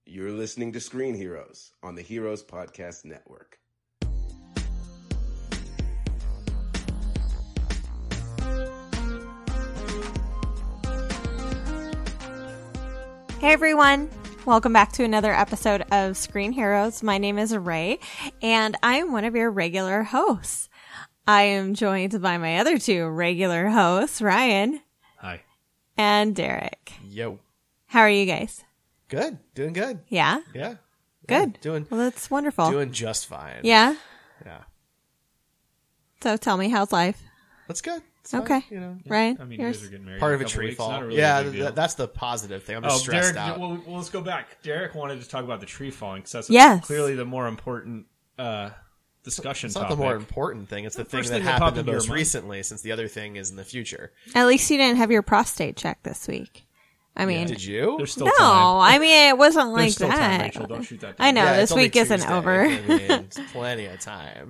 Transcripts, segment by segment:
You're listening to Screen Heroes on the Heroes Podcast Network. Hey everyone, welcome back to another episode of Screen Heroes. My name is Ray, and I am one of your regular hosts. I am joined by my other two regular hosts, Ryan. Hi. And Derek. Yo. How are you guys? Good. Doing good. Yeah? Yeah. Good. Yeah, well, that's wonderful. Doing just fine. Yeah? Yeah. So tell me, how's life? That's good. It's okay. fine, you know. Ryan? I mean, yours? you guys are getting married Part in of a couple tree weeks. fall. Not a really Yeah, big deal. that's the positive thing. I'm just stressed Derek, out. well, let's go back. Derek wanted to talk about the tree falling because that's Yes. clearly the more important discussion It's topic. not the more important thing. It's the thing first that thing that happened popped the into your most mind. recently, since the other thing is in the future. At least you didn't have your prostate checked this week. I mean, Did you? There's still no, time. I mean, it wasn't There's like still that. time, Rachel. Don't shoot that down. I know, Yeah, this it's only week isn't Tuesday. over. I mean, it's plenty of time.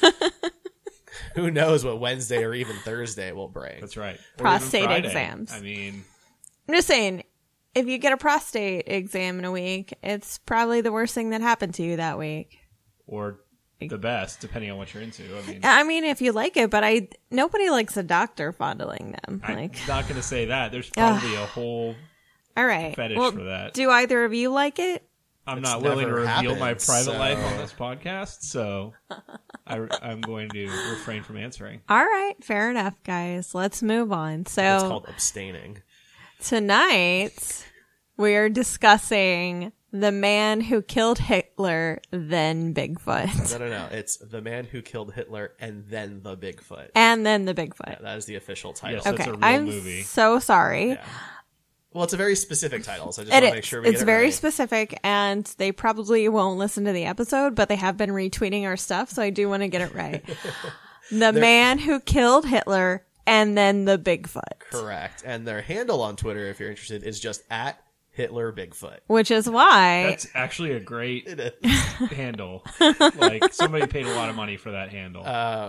Who knows what Wednesday or even Thursday will bring? That's right. Or even Prostate Friday. exams. I mean, I'm just saying, if you get a prostate exam in a week, it's probably the worst thing that happened to you that week. or the best, depending on what you're into. I mean, if you like it, but nobody likes a doctor fondling them. I'm Like, not going to say that. There's probably a whole all right, fetish well, for that. do either of you like it? I'm It's not willing to never reveal my happened, private so- life on this podcast, so I'm going to refrain from answering. All right, fair enough, guys. Let's move on. It's So called abstaining. tonight we are discussing the man who killed Hitler, then Bigfoot, No. It's the man who killed Hitler and then the Bigfoot. and then the Bigfoot. That is the official title. Yes. That's Okay, a real I'm movie. so sorry. Yeah. Well, it's a very specific title, so I just want to make sure we It's get it very right. specific, and they probably won't listen to the episode, but they have been retweeting our stuff, so I do want to get it right. The man who killed Hitler, and then the Bigfoot. Correct. And their handle on Twitter, if you're interested, is just at Hitler Bigfoot. Which is why That's actually a great It is. handle. Like, somebody paid a lot of money for that handle.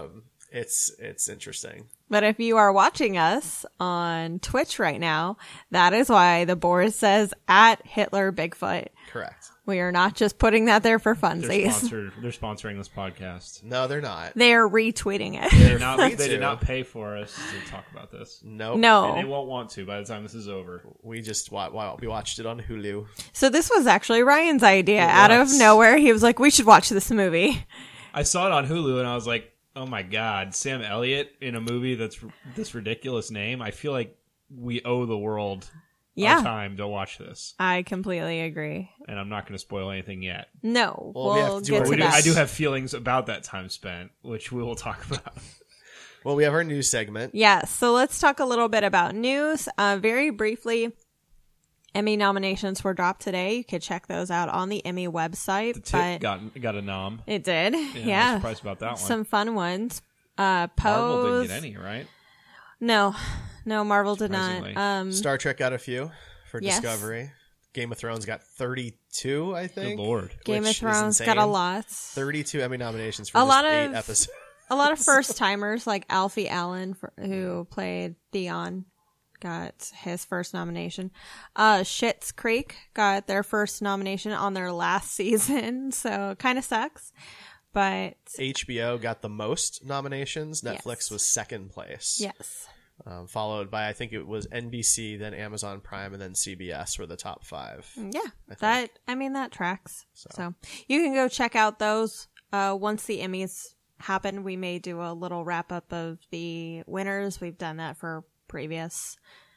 It's interesting. But if you are watching us on Twitch right now, that is why the board says at Hitler Bigfoot. Correct. We are not just putting that there for They're funsies. They're sponsoring this podcast. No, they're not. They are retweeting it. They too. did not pay for us to talk about this. Nope. And they No. won't want to by the time this is over. We just we watched it on Hulu. So this was actually Ryan's idea. Out of nowhere, he was like, we should watch this movie. I saw it on Hulu and I was like, oh my God, Sam Elliott in a movie that's this ridiculous name. I feel like we owe the world Yeah. our time to watch this. I completely agree. And I'm not going to spoil anything yet. No, Well, we have we'll to do get our to We do, that. I do have feelings about that time spent, which we will talk about. Well, we have our news segment. Yeah, so let's talk a little bit about news. Very briefly, Emmy nominations were dropped today. You could check those out on the Emmy website. The but tip got a nom. it did. Yeah, I was Yeah. surprised about that one. Some fun ones. Marvel Pose. didn't get any, right? No, Marvel did Surprisingly. not. Star Trek got a few for Yes. Discovery. Game of Thrones got 32, I Good think. Lord. Game of which is Thrones got insane. a lot. 32 Emmy nominations for A just lot 8 of- episodes. A lot of first timers like Alfie Allen, who played Theon, got his first nomination. Schitt's Creek got their first nomination on their last season, so it kind of sucks. But HBO got the most nominations. Netflix Yes. was second place. yes, Followed by, I think it was NBC, then Amazon Prime, and then CBS were the top 5. yeah, that tracks. So you can go check out those. Once the Emmys happen, we may do a little wrap up of the winners. We've done that for previous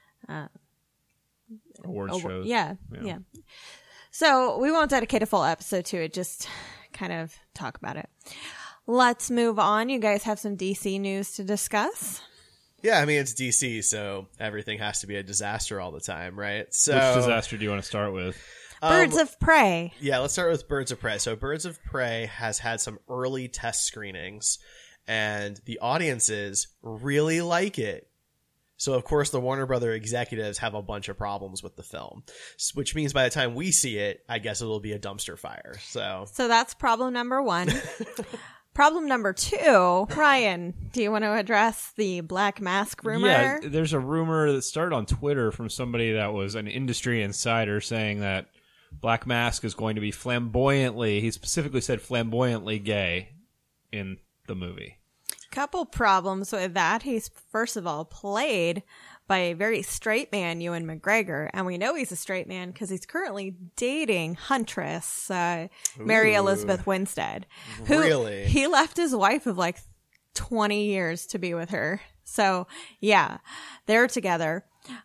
Awards shows. Yeah. So we won't dedicate a full episode to it, just kind of talk about it. Let's move on. You guys have some DC news to discuss. Yeah, I mean, it's DC, so everything has to be a disaster all the time, right? So, Which disaster do you want to start with? Birds of Prey. Yeah, let's start with Birds of Prey. So Birds of Prey has had some early test screenings, and the audiences really like it. So, of course, the Warner Brother executives have a bunch of problems with the film, which means by the time we see it, I guess it'll be a dumpster fire. So that's problem number 1. Problem number 2, Ryan, do you want to address the Black Mask rumor? Yeah, there's a rumor that started on Twitter from somebody that was an industry insider saying that Black Mask is going to be flamboyantly, he specifically said flamboyantly gay in the movie. Couple problems with that. He's, first of all, played by a very straight man, Ewan McGregor, and we know he's a straight man because he's currently dating Huntress, Mary Elizabeth Winstead. Who Really? He left his wife of like 20 years to be with her. So, yeah, they're together.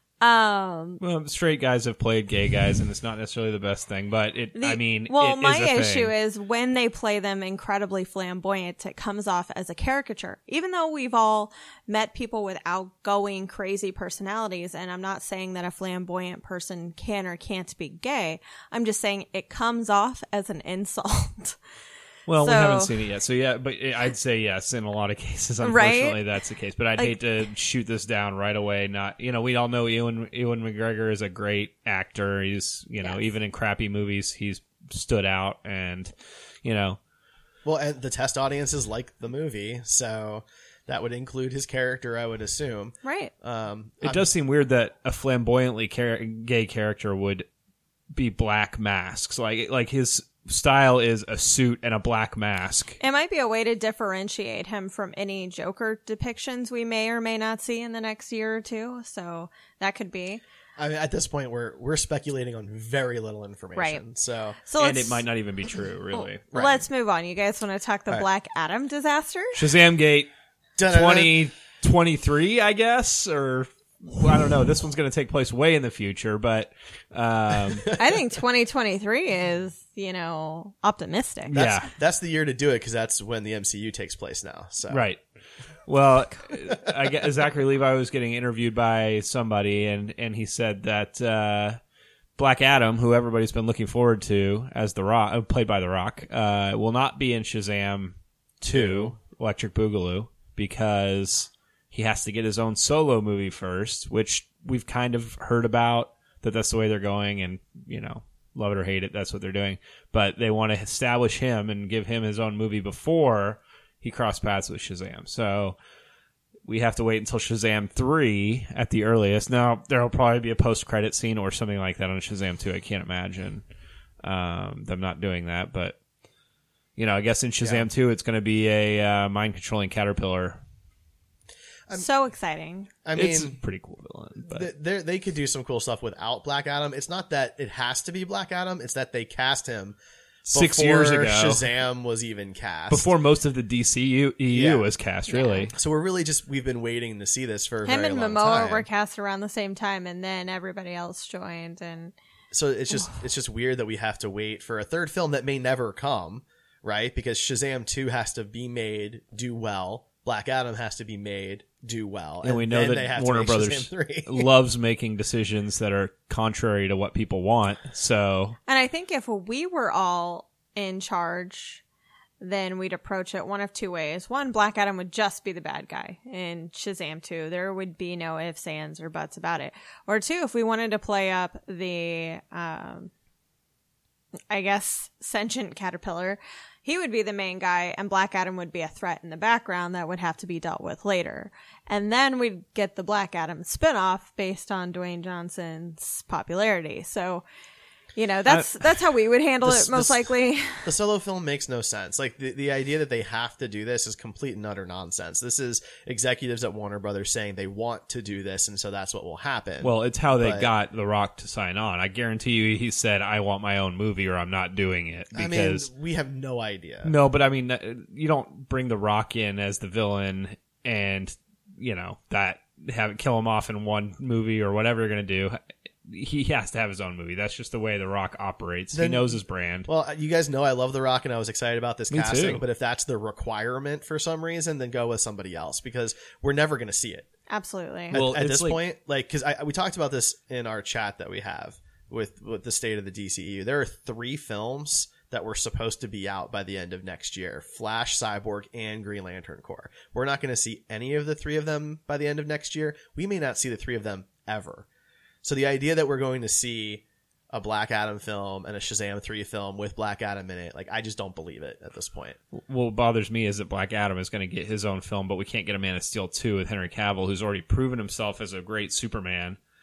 Well, straight guys have played gay guys, and it's not necessarily the best thing, but My issue is when they play them incredibly flamboyant, it comes off as a caricature. Even though we've all met people with outgoing, crazy personalities, and I'm not saying that a flamboyant person can or can't be gay, I'm just saying it comes off as an insult. Well, we So- haven't seen it yet, so yeah, but I'd say yes in a lot of cases. Unfortunately, that's the case. But I'd hate to shoot this down right away. Not, we all know Ewan McGregor is a great actor. He's, Yes. even in crappy movies, he's stood out, and Well, and the test audiences like the movie, so that would include his character, I would assume. Right. it does seem weird that a flamboyantly gay character would be Black Masks. Like his style is a suit and a black mask. It might be a way to differentiate him from any Joker depictions we may or may not see in the next year or two. So that could be. I mean, at this point, we're speculating on very little information. Right. So And it might not even be true, really. Right. Let's move on. You guys want to talk the All right. Black Adam disaster? Shazam Gate Dun-dun-dun. 2023, I guess, or I don't know. This one's going to take place way in the future, but I think 2023 is, optimistic. yeah, That's the year to do it because that's when the MCU takes place now. So right. Well, I guess Zachary Levi was getting interviewed by somebody, and he said that Black Adam, who everybody's been looking forward to as The Rock, played by The Rock, will not be in Shazam 2, Electric Boogaloo, because he has to get his own solo movie first, which we've kind of heard about, that's the way they're going, and, love it or hate it, that's what they're doing. But they want to establish him and give him his own movie before he crossed paths with Shazam. So we have to wait until Shazam 3 at the earliest. Now, there'll probably be a post-credit scene or something like that on Shazam 2. I can't imagine them not doing that. But, I guess in Shazam 2, it's going to be a mind-controlling caterpillar. So exciting. I mean, It's a pretty cool villain. But they could do some cool stuff without Black Adam. It's not that it has to be Black Adam. It's that they cast him 6 before years ago, Shazam was even cast. before most of the DCU EU was cast, really. So we've been waiting to see this for a Him very and long Momoa time. were cast around the same time, and then everybody else joined. And So it's just weird that we have to wait for a third film that may never come, right? Because Shazam 2 has to be made, do well. Black Adam has to be made, do well. And we know then they that have to Warner make Brothers Shazam 3. loves making decisions that are contrary to what people want. So I think if we were all in charge, then we'd approach it one of two ways. One, Black Adam would just be the bad guy in Shazam 2. There would be no ifs, ands, or buts about it. Or two, if we wanted to play up the, sentient caterpillar, he would be the main guy, and Black Adam would be a threat in the background that would have to be dealt with later. And then we'd get the Black Adam spinoff based on Dwayne Johnson's popularity. So, that's how we would handle it most likely. The solo film makes no sense. Like the idea that they have to do this is complete and utter nonsense. This is executives at Warner Brothers saying they want to do this, and so that's what will happen. well, it's how they But- got The Rock to sign on. I guarantee you he said, I want my own movie or I'm not doing it. Because we have no idea. no, but I mean, you don't bring The Rock in as the villain and, kill him off in one movie or whatever you're going to do. He has to have his own movie. That's just the way The Rock operates. He knows his brand. Well, you guys know I love The Rock, and I was excited about this Me casting. too. But if that's the requirement for some reason, then go with somebody else because we're never going to see it. Absolutely. Well, At it's this like- point, because we talked about this in our chat that we have with the state of the DCU. There are 3 films that were supposed to be out by the end of next year: Flash, Cyborg, and Green Lantern Corps. We're not going to see any of the 3 of them by the end of next year. We may not see the 3 of them ever. So the idea that we're going to see a Black Adam film and a Shazam 3 film with Black Adam in it, I just don't believe it at this point. What bothers me is that Black Adam is going to get his own film, but we can't get a Man of Steel 2 with Henry Cavill, who's already proven himself as a great Superman.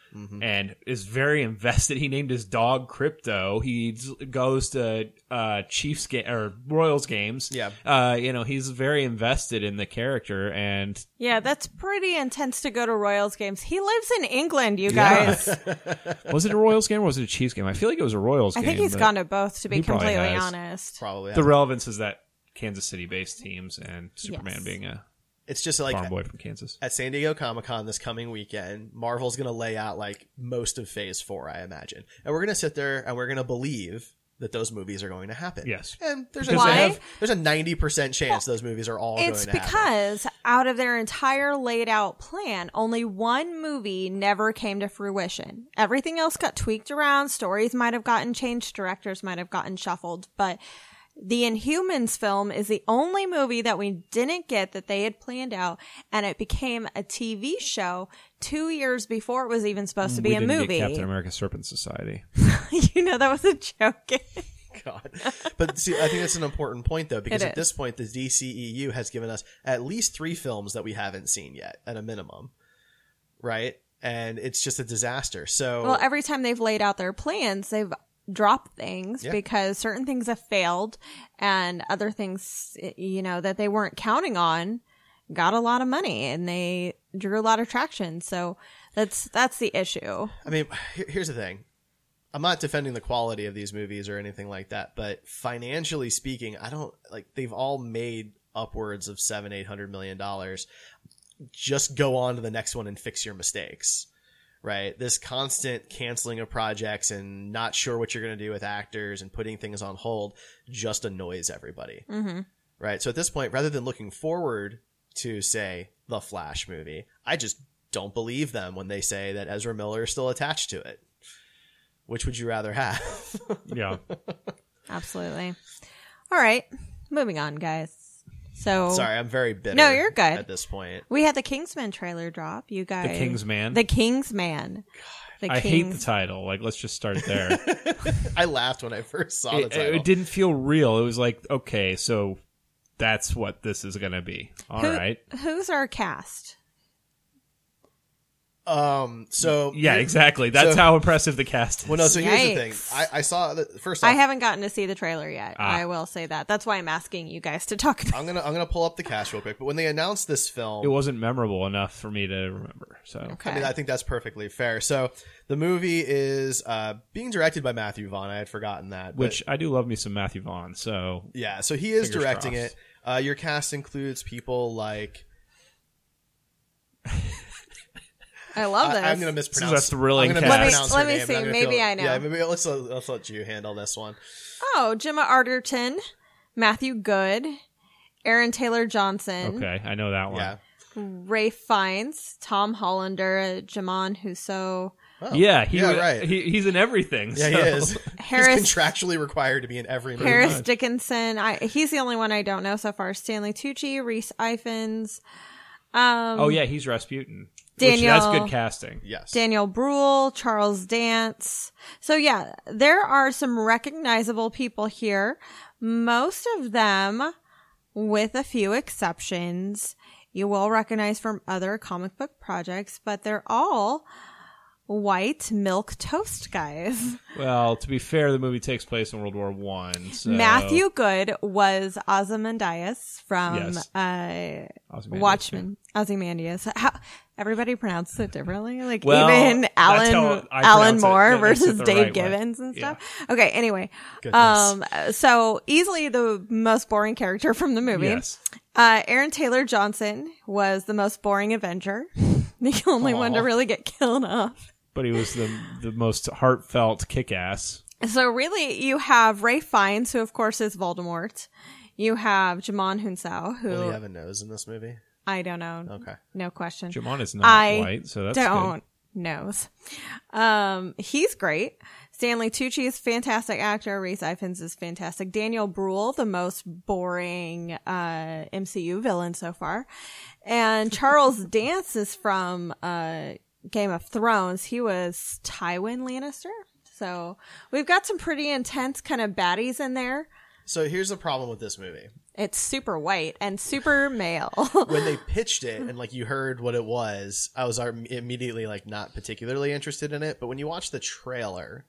and is very invested. He named his dog Crypto. He goes to Chiefs or Royals games. Yeah. He's very invested in the character, and Yeah, that's pretty intense to go to Royals games. He lives in England, you guys. was it a Royals game or was it a Chiefs game? I feel like it was a Royals I game. think he's but gone to both, to be he probably completely has. honest. Probably. The relevance is that Kansas City-based teams and Superman Yes. being a It's just like farm boy from Kansas. at San Diego Comic-Con this coming weekend, Marvel's going to lay out like most of Phase 4, I imagine. And we're going to sit there and we're going to believe that those movies are going to happen. Yes. And there's Because they a, have- there's a 90% chance those movies are all going It's to happen. because out of their entire laid out plan, only one movie never came to fruition. Everything else got tweaked around. Stories might have gotten changed. Directors might have gotten shuffled. But the Inhumans film is the only movie that we didn't get that they had planned out. And it became a TV show 2 years before it was even supposed to be we a didn't movie. get Captain America Serpent Society. That was a joke. God. But see, I think that's an important point though, because It at is. this point, the DCEU has given us at least 3 films that we haven't seen yet, at a minimum. Right? And it's just a disaster. So Well, every time they've laid out their plans, they've dropped things Yeah. because certain things have failed and other things, that they weren't counting on got a lot of money and they drew a lot of traction. So that's the issue. I mean, here's the thing. I'm not defending the quality of these movies or anything like that, but financially speaking, I don't they've all made upwards of $700-800 million. Just go on to the next one and fix your mistakes, right? This constant canceling of projects and not sure what you're going to do with actors and putting things on hold just annoys everybody, right? So at this point, rather than looking forward to, say, the Flash movie, I just don't believe them when they say that Ezra Miller is still attached to it. Which would you rather have? Yeah. Absolutely. All right. Moving on, guys. So Sorry, I'm very bitter. No, you're good. At this point, we had the Kingsman trailer drop. You guys. The Kingsman? The Kingsman. I hate the title. Like, let's just start there. I laughed when I first saw the title. It didn't feel real. It was like, okay, so that's what this is going to be. All right. Who's our cast? So Yeah, exactly. That's how impressive the cast is. Well, no. So here's the thing. Yikes. I saw the first off. I haven't gotten to see the trailer yet. I will say that. That's why I'm asking you guys to talk about. I'm gonna pull up the cast real quick. But when they announced this film, It wasn't memorable enough for me to remember. So Okay. I mean, I think that's perfectly fair. So the movie is being directed by Matthew Vaughn. I had forgotten that. But which I do love me some Matthew Vaughn. So yeah, so he is Fingers directing crossed. it. Your cast includes people like I love this. I'm going to mispronounce. This is a thrilling I'm gonna cast. mispronounce her Let me name, see. and I'm gonna Maybe feel- I know. Yeah, maybe let's let you handle this one. Oh, Gemma Arterton, Matthew Good, Aaron Taylor Johnson, okay, I know that one. Yeah. Ray Fiennes, Tom Hollander, Jamon Husso, Oh, Yeah, right. he's in everything. Yeah, so. he is. Harris- He's contractually required to be in every movie. Harris much. Dickinson. He's the only one I don't know so far. Stanley Tucci, Reese Ifans, Oh yeah, he's Rasputin. Daniel- Which, that's good casting. Yes. Daniel Bruhl, Charles Dance. So yeah, there are some recognizable people here. Most of them, with a few exceptions, you will recognize from other comic book projects, but they're all white milk toast guys. Well, to be fair, the movie takes place in World War One. So Matthew Good was Ozymandias from Yes. Ozymandias, Watchmen. Ozymandias. How everybody pronounced it differently. Like Well, even that's how Alan I Alan pronounce it. Moore That makes it versus the Dave right way. Gibbons and Yeah. stuff. Okay, anyway. Goodness. So easily the most boring character from the movie. Yes. Aaron Taylor Johnson was the most boring Avenger. The only one to Aw. really get killed off. But he was the most heartfelt kick-ass. So really, you have Ray Fiennes, who of course is Voldemort. You have Jamon Hunsao, Will he who have a nose in this movie? I don't know. Okay. No question. Jamon is not I white, so that's don't knows. He's great. Stanley Tucci is a fantastic actor. Reese Ifans is fantastic. Daniel Bruhl, the most boring MCU villain so far. And Charles Dance is from Game of Thrones. He was Tywin Lannister. So we've got some pretty intense kind of baddies in there. So here's the problem with this movie. It's super white and super male. When they pitched it and like you heard what it was, I was immediately like not particularly interested in it. But when you watch the trailer,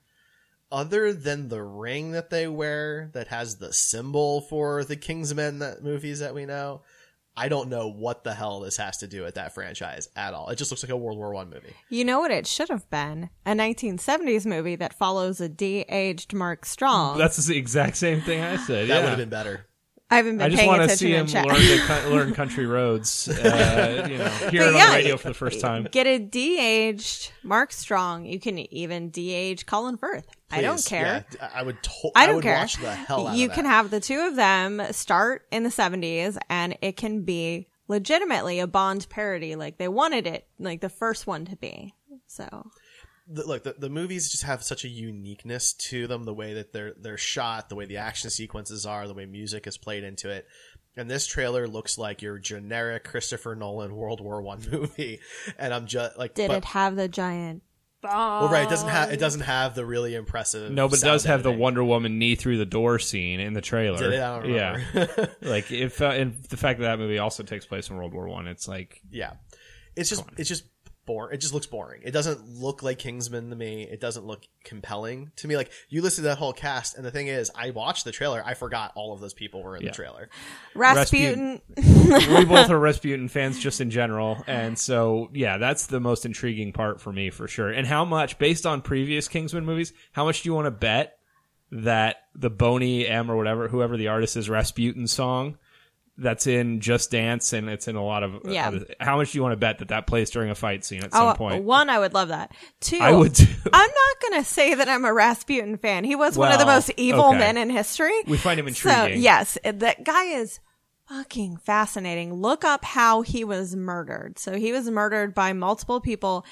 other than the ring that they wear that has the symbol for the Kingsmen movies that we know, I don't know what the hell this has to do with that franchise at all. It just looks like a World War I movie. You know what it should have been? A 1970s movie that follows a de-aged Mark Strong. That's the exact same thing I said. That yeah. would have been better. I haven't been I just paying want to attention see in him chat. learn country roads. Hear it on yeah, the radio for the first time. Get a de-aged Mark Strong. You can even de-age Colin Firth. I don't Please. care. Yeah, I would. I I don't would care. watch the hell out You of can that. have the two of them start in the 70s, and it can be legitimately a Bond parody, like they wanted it, like the first one to be. So. Look, the movies just have such a uniqueness to them, the way that they're shot, the way the action sequences are, the way music is played into it. And this trailer looks like your generic Christopher Nolan World War I movie. And I'm just like, Did it have the giant bomb? well, right? It doesn't have the really impressive. No, but it sound does have the editing. Wonder Woman knee through the door scene in the trailer. Did it? I don't remember. Yeah, like if and the fact that movie also takes place in World War One, it's like Yeah, it's just boring. It just looks boring. It doesn't look like Kingsman to me. It doesn't look compelling to me. Like you listen to that whole cast, and the thing is, I watched the trailer. I forgot all of those people were in the trailer. Rasputin. we both are Rasputin fans just in general, and so yeah, that's the most intriguing part for me for sure. And how much, based on previous Kingsman movies, how much do you want to bet that the Boney M or whatever, whoever the artist is, Rasputin song that's in Just Dance and it's in a lot of how much do you want to bet that plays during a fight scene at some point? One, I would love that. Two, I would too. I'm not going to say that I'm a Rasputin fan. He was one of the most evil okay. men in history. We find him So, intriguing. yes, that guy is fucking fascinating. Look up how he was murdered. So he was murdered by multiple people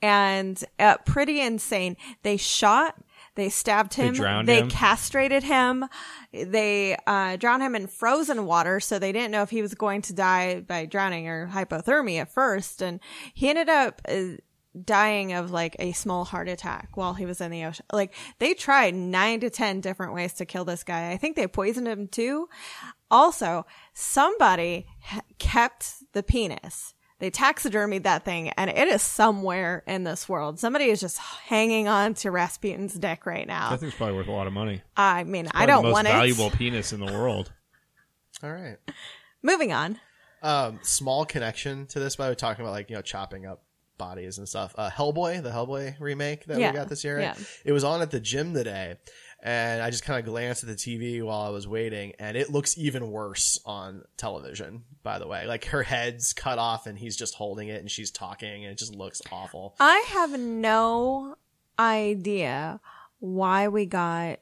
and pretty insane. They stabbed him. drowned They him. castrated him. They drowned him in frozen water, so they didn't know if he was going to die by drowning or hypothermia at first. And he ended up dying of like a small heart attack while he was in the ocean. Like they tried 9 to 10 different ways to kill this guy. I think they poisoned him too. Also, somebody kept the penis. They taxidermied that thing, and it is somewhere in this world. Somebody is just hanging on to Rasputin's dick right now. I think it's probably worth a lot of money. I mean, I Probably don't the most want valuable it. penis in the world. All right. Moving on. Small connection to this, but I was talking about chopping up bodies and stuff. Hellboy, the Hellboy remake that we got this year. Right? Yeah. It was on at the gym today, and I just kind of glanced at the TV while I was waiting, and it looks even worse on television. By the way, like her head's cut off, and he's just holding it, and she's talking, and it just looks awful. I have no idea why we got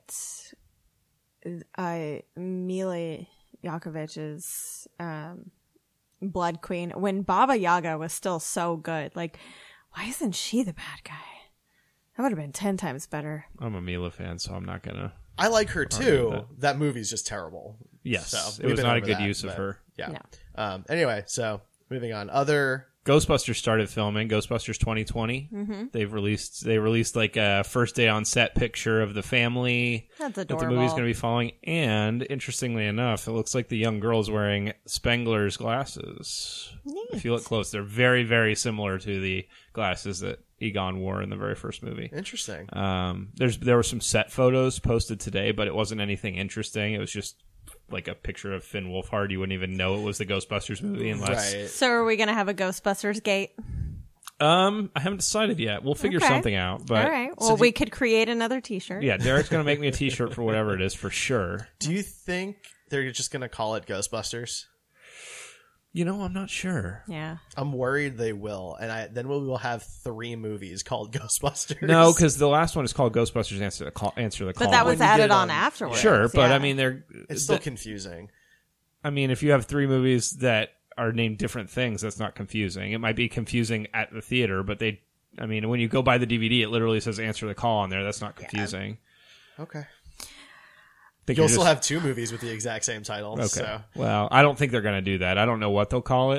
Mila Jokovich's Blood Queen when Baba Yaga was still so good. Like, why isn't she the bad guy? That would have been 10 times better. I'm a Mila fan, so I'm not gonna. I like her too. That movie's just terrible. Yes, So, it we've was been not a over good that, use of but, her. Yeah. No. Anyway, so moving on. Other Ghostbusters started filming. Ghostbusters 2020. Mm-hmm. They released like a first day on set picture of the family That's that adorable. the movie's going to be following. And interestingly enough, it looks like the young girl's wearing Spengler's glasses. Neat. If you look close, they're very, very similar to the glasses that Egon wore in the very first movie. interesting. There were some set photos posted today, but it wasn't anything interesting. It was just like a picture of Finn Wolfhard. You wouldn't even know it was the Ghostbusters movie unless. Right. So are we going to have a Ghostbusters gate? I haven't decided yet. We'll figure Okay. something out. But All right. Well, we could create another t-shirt. yeah, Derek's gonna make me a T-shirt for whatever it is for sure. Do you think they're just going to call it Ghostbusters? You know, I'm not sure. Yeah. I'm worried they will, and then we will have 3 movies called Ghostbusters. No, because the last one is called Ghostbusters Answer the Call. But that was When you get added it on on- afterwards. Sure, but yeah. I mean, it's still confusing. I mean, if you have 3 movies that are named different things, that's not confusing. It might be confusing at the theater, but I mean, when you go buy the DVD, it literally says Answer the Call on there. That's not confusing. Okay. Think You'll you're still just- have 2 movies with the exact same title. Okay. So. Well, I don't think they're going to do that. I don't know what they'll call it,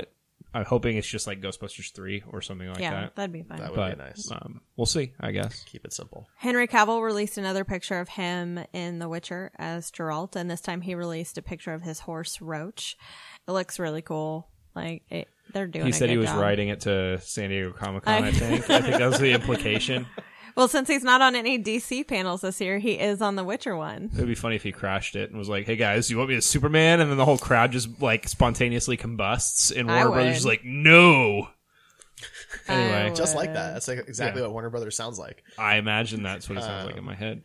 I'm hoping it's just like Ghostbusters 3 or something like Yeah, that. that'd be fun. That would But be nice. we'll see, I guess. Keep it simple. Henry Cavill released another picture of him in The Witcher as Geralt, and this time he released a picture of his horse Roach. It looks really cool. Like they're doing. He a said he good was job. riding it to San Diego Comic-Con, I think. I think that was the implication. Well, since he's not on any DC panels this year, he is on the Witcher one. It would be funny if he crashed it and was like, "Hey guys, you want me as Superman?" And then the whole crowd just like spontaneously combusts, and I Warner Brothers is would. like, "No." Anyway. I Just like would. that. That's like exactly Yeah. what Warner Brothers sounds like. I imagine that's what it sounds like in my head.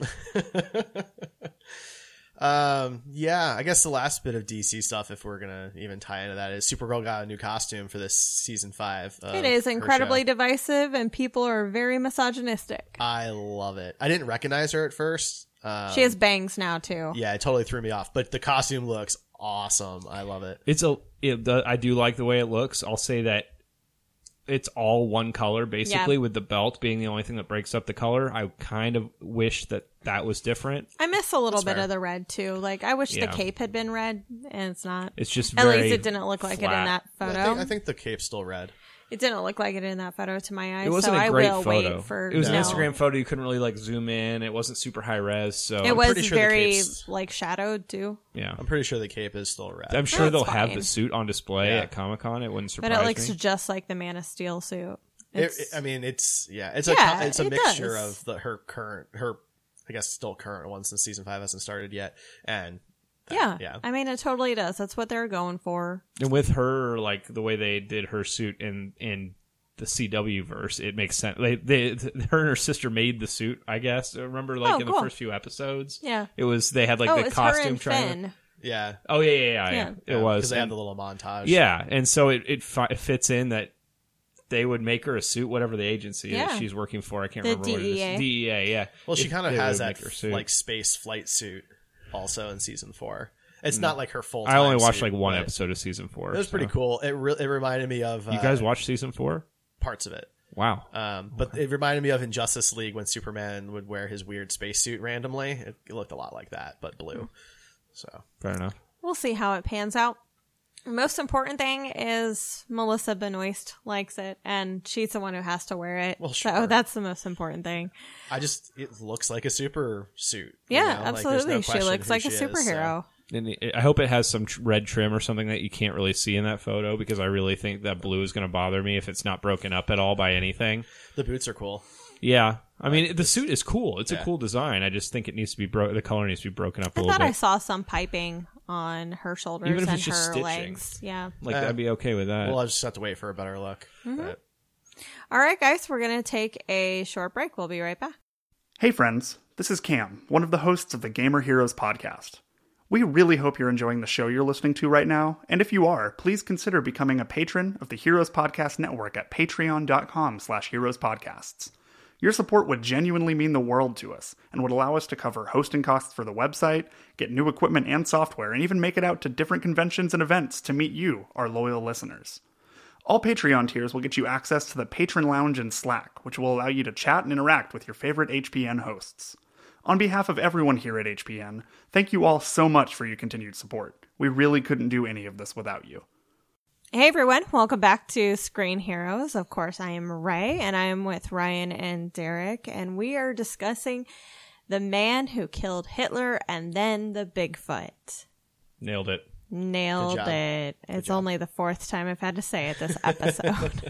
Yeah, I guess the last bit of DC stuff, if we're gonna even tie into that, is Supergirl got a new costume for this season 5. It is her incredibly show. divisive, and people are very misogynistic. I love it. I didn't recognize her at first. She has bangs now too. Yeah, it totally threw me off. But the costume looks awesome. I love it. I do like the way it looks. I'll say that it's all one color basically, Yeah. with the belt being the only thing that breaks up the color. I kind of wish that was different. I miss a little That's bit fair. of the red too. Like I wish Yeah. the cape had been red, and it's not. It's just At very least it didn't look like it in flat. that photo. I think the cape's still red. It didn't look like it in that photo to my eyes. It wasn't so a great I will photo. wait for. It was an no. Instagram photo. You couldn't really like zoom in. It wasn't super high res. So It was pretty sure the very cape's- like shadowed too, yeah. I'm pretty sure the cape is still red. I'm sure That's they'll have fine. the suit on display Yeah. at Comic-Con. It wouldn't but surprise it looks me. just like the Man of Steel suit. It's It's- a Yeah, it's a it mixture does. of her I guess still current one since season 5 hasn't started yet, and yeah. I mean, it totally does. That's what they're going for. And with her, like the way they did her suit in the CW verse, it makes sense. Her and her sister made the suit, I guess. Remember, like Oh, in cool. the first few episodes, Yeah. it was they had like Oh, the it's her costume and trying. Finn. yeah, Oh yeah. It was because they have And- the little montage. yeah, and so it fits in that they would make her a suit, whatever the agency Yeah. that she's working for. I can't The remember what it DEA. is. DEA, yeah. Well, she If kind of they has would that make her suit. like space flight suit also in season 4. It's not like her full. I only watched like one episode of season 4. It was pretty so. cool. It reminded me of You guys watched season 4? parts of it. Wow. But it reminded me of in Justice League when Superman would wear his weird spacesuit randomly. It looked a lot like that, but blue. So Fair enough. We'll see how it pans out. Most important thing is Melissa Benoist likes it, and she's the one who has to wear it. Well, So sure. that's the most important thing. it looks like a super suit. Yeah, you know? Like, there's no absolutely. She question looks who like a she is, so. superhero. And I hope it has some red trim or something that you can't really see in that photo, because I really think that blue is going to bother me if it's not broken up at all by anything. The boots are cool. Yeah. I mean, the suit is cool. It's a Yeah. cool design. I just think it needs to be the color needs to be broken up a I little thought bit. I saw some piping on her shoulders Even if and it's just her stitching. legs. Yeah. Like, I'd be okay with that. Well, I'll just have to wait for a better look. But All right, guys, we're going to take a short break. We'll be right back. Hey friends, this is Cam, one of the hosts of the Gamer Heroes podcast. We really hope you're enjoying the show you're listening to right now, and if you are, please consider becoming a patron of the Heroes Podcast Network at patreon.com/heroespodcasts. Your support would genuinely mean the world to us, and would allow us to cover hosting costs for the website, get new equipment and software, and even make it out to different conventions and events to meet you, our loyal listeners. All Patreon tiers will get you access to the Patron Lounge in Slack, which will allow you to chat and interact with your favorite HPN hosts. On behalf of everyone here at HPN, thank you all so much for your continued support. We really couldn't do any of this without you. Hey, everyone. Welcome back to Screen Heroes. Of course, I am Ray, and I am with Ryan and Derek, and we are discussing the man who killed Hitler and then the Bigfoot. Nailed it. Nailed Good job. it. It's only the 4th time I've had to say it this episode.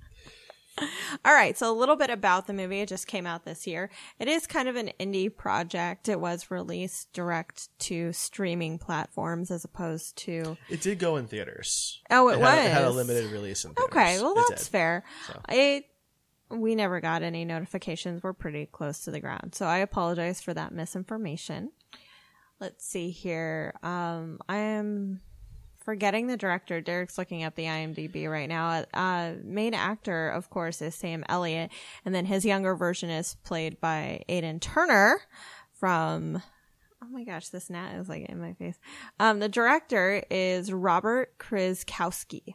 All right, so a little bit about the movie. It just came out this year. It is kind of an indie project. It was released direct to streaming platforms as opposed to... it did go in theaters. Oh, it It had a was? limited release in theaters. Okay, well, It that's did. fair. So. We never got any notifications. We're pretty close to the ground. So I apologize for that misinformation. Let's see here. I am forgetting the director. Derek's looking up the IMDb right now. Main actor, of course, is Sam Elliott. And then his younger version is played by Aidan Turner from... Oh my gosh, this gnat is like in my face. The director is Robert Krzyzkowski.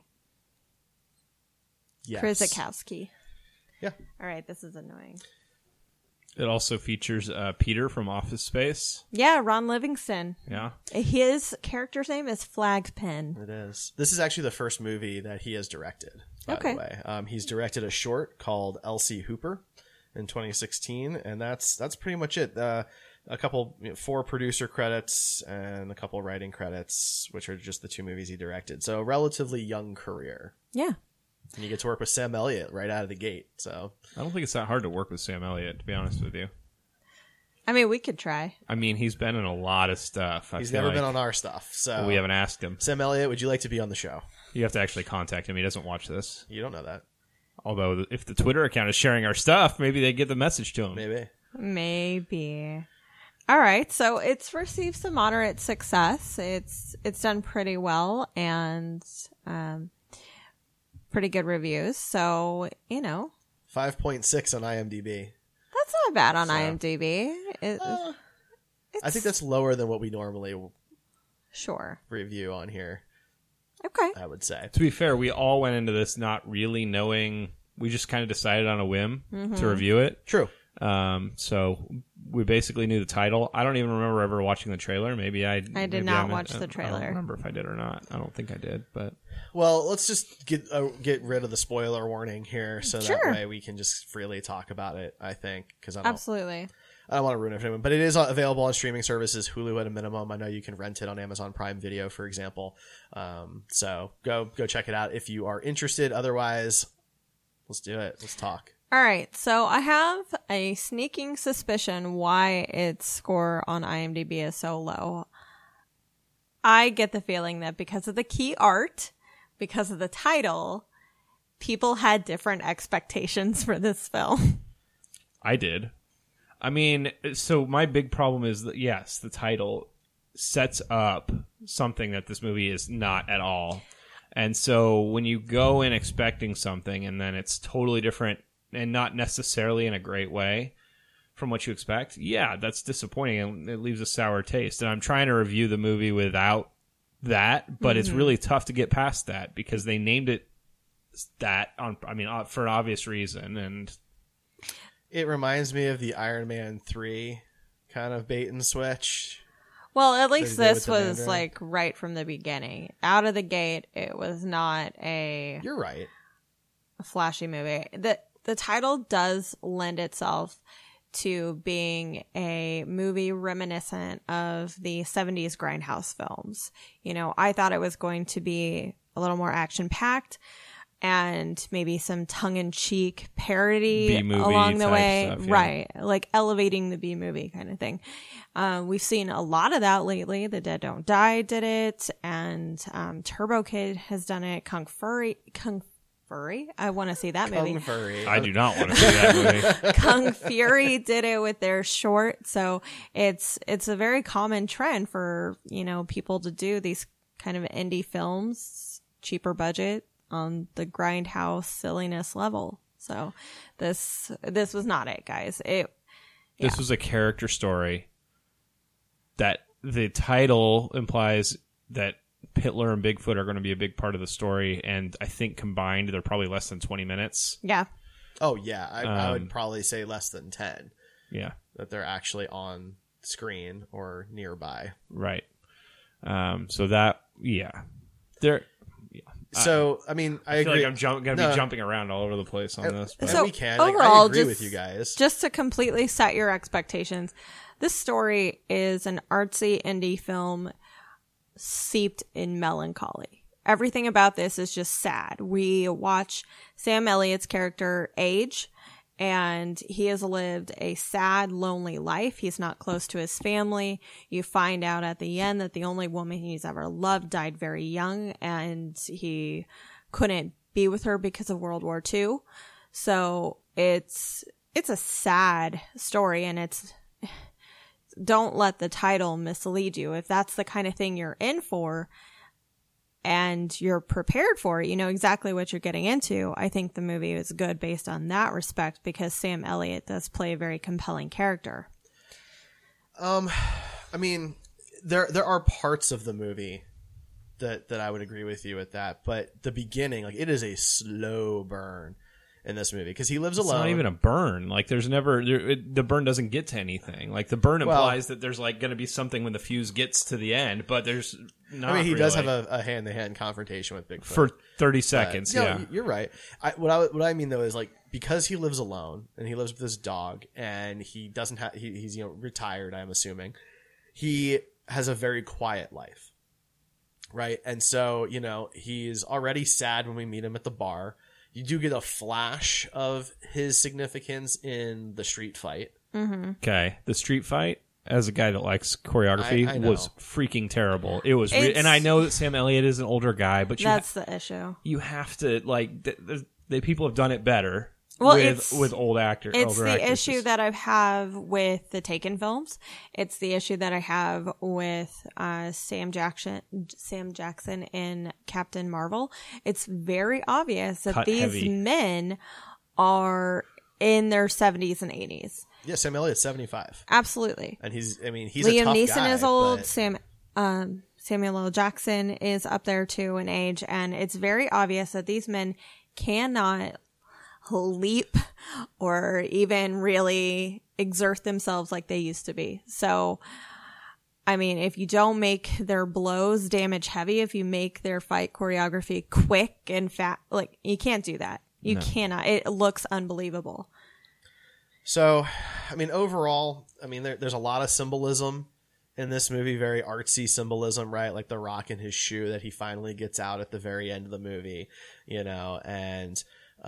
Yes. Krzyzkowski. Yeah. All right, this is annoying. It also features Peter from Office Space. Yeah, Ron Livingston. Yeah. His character's name is Flagpin. It is. This is actually the first movie that he has directed, by the way. He's directed a short called Elsie Hooper in 2016, and that's pretty much it. A couple, 4 producer credits and a couple writing credits, which are just the 2 movies he directed. So a relatively young career. Yeah. And you get to work with Sam Elliott right out of the gate. So I don't think it's that hard to work with Sam Elliott, to be honest with you. I mean, we could try. I mean, he's been in a lot of stuff. he's never been on our stuff. So We haven't asked him. Sam Elliott, would you like to be on the show? You have to actually contact him. He doesn't watch this. You don't know that. Although, if the Twitter account is sharing our stuff, maybe they get the message to him. Maybe. All right, so it's received some moderate success. It's done pretty well and pretty good reviews. So 5.6 on IMDb. that's not bad on IMDb. I think that's lower than what we normally Sure. review on here, Okay. I would say. To be fair, we all went into this not really knowing. We just kind of decided on a whim to review it. True. So we basically knew the title. I don't even remember ever watching the trailer. Maybe I did not watch the I trailer. don't remember if I did or not. I don't think I did, but Well, let's just get rid of the spoiler warning here, so Sure. that way we can just freely talk about it. I think because I don't Absolutely. want to ruin it for anyone, but it is available on streaming services, Hulu at a minimum. I know you can rent it on Amazon Prime Video, for example. So go check it out if you are interested. Otherwise, let's do it. Let's talk. All right, so I have a sneaking suspicion why its score on IMDb is so low. I get the feeling that because of the key art, because of the title, people had different expectations for this film. I did. I mean, so my big problem is that, yes, the title sets up something that this movie is not at all. And so when you go in expecting something and then it's totally different and not necessarily in a great way from what you expect, yeah, that's disappointing and it leaves a sour taste. And I'm trying to review the movie without that, but it's really tough to get past that because they named it that for an obvious reason. And It reminds me of the Iron Man 3 kind of bait and switch. Well, at least They did this with the was Mandarin. like right from the beginning. Out of the gate, it was not a You're right. flashy movie. The title does lend itself to being a movie reminiscent of the 70s Grindhouse films. I thought it was going to be a little more action-packed and maybe some tongue-in-cheek parody B-movie along the type way. stuff, yeah. Right. Like elevating the B-movie kind of thing. We've seen a lot of that lately. The Dead Don't Die did it, and Turbo Kid has done it. Kung Fury? I want to see that movie. Kung Furry. I do not want to see that movie. Kung Fury did it with their short, so it's a very common trend for people to do these kind of indie films, cheaper budget on the grindhouse silliness level. So this was not it, guys. This was a character story that the title implies that Hitler and Bigfoot are going to be a big part of the story, and I think combined they're probably less than 20 minutes. Yeah. Oh, yeah. I would probably say less than 10 Yeah, that they're actually on screen or nearby. right. So that, yeah. There. So, I mean, I I feel agree. like I'm going to be jumping around all over the place on this. But So we can. overall, I agree just- with you guys. Just to completely set your expectations, this story is an artsy indie film seeped in melancholy. Everything about this is just sad. We watch Sam Elliott's character age, and he has lived a sad, lonely life. He's not close to his family. You find out at the end that the only woman he's ever loved died very young, and he couldn't be with her because of World War II. So it's a sad story, and don't let the title mislead you. If that's the kind of thing you're in for and you're prepared for it, you know exactly what you're getting into. I think the movie is good based on that respect because Sam Elliott does play a very compelling character. I mean, there are parts of the movie that I would agree with you at that, but the beginning, like, it is a slow burn. in this movie because he lives It's alone. not even a burn. Like there's never the burn doesn't get to anything. Like the burn implies that there's like going to be something when the fuse gets to the end, but there's not. I mean, he really. does have a hand-to-hand confrontation with Bigfoot for 30 seconds. No, Yeah, you're right. What I mean though is like because he lives alone and he lives with his dog and he doesn't have he's retired. I'm assuming he has a very quiet life, right? And so he's already sad when we meet him at the bar. You do get a flash of his significance in the street fight. Okay, the street fight. As a guy that likes choreography, I know. was freaking terrible. It was, and I know that Sam Elliott is an older guy, but That's the issue. you have to like. The people have done it better. Well, with old actors. It's older the actresses. issue that I have with the Taken films. It's the issue that I have with Sam Jackson in Captain Marvel. It's very obvious that Cut these heavy. men are in their 70s and 80s. Yeah, Sam Elliott's 75, Absolutely. and he's a Liam tough Neeson guy, is old. but- Samuel L. Jackson is up there too in age, and it's very obvious that these men cannot leap or even really exert themselves like they used to be. So, I mean, if you don't make their blows damage heavy, if you make their fight choreography quick and like you can't do that. You cannot. It looks unbelievable. So, I mean, overall, I mean, there's a lot of symbolism in this movie, very artsy symbolism, right? Like the rock in his shoe that he finally gets out at the very end of the movie, and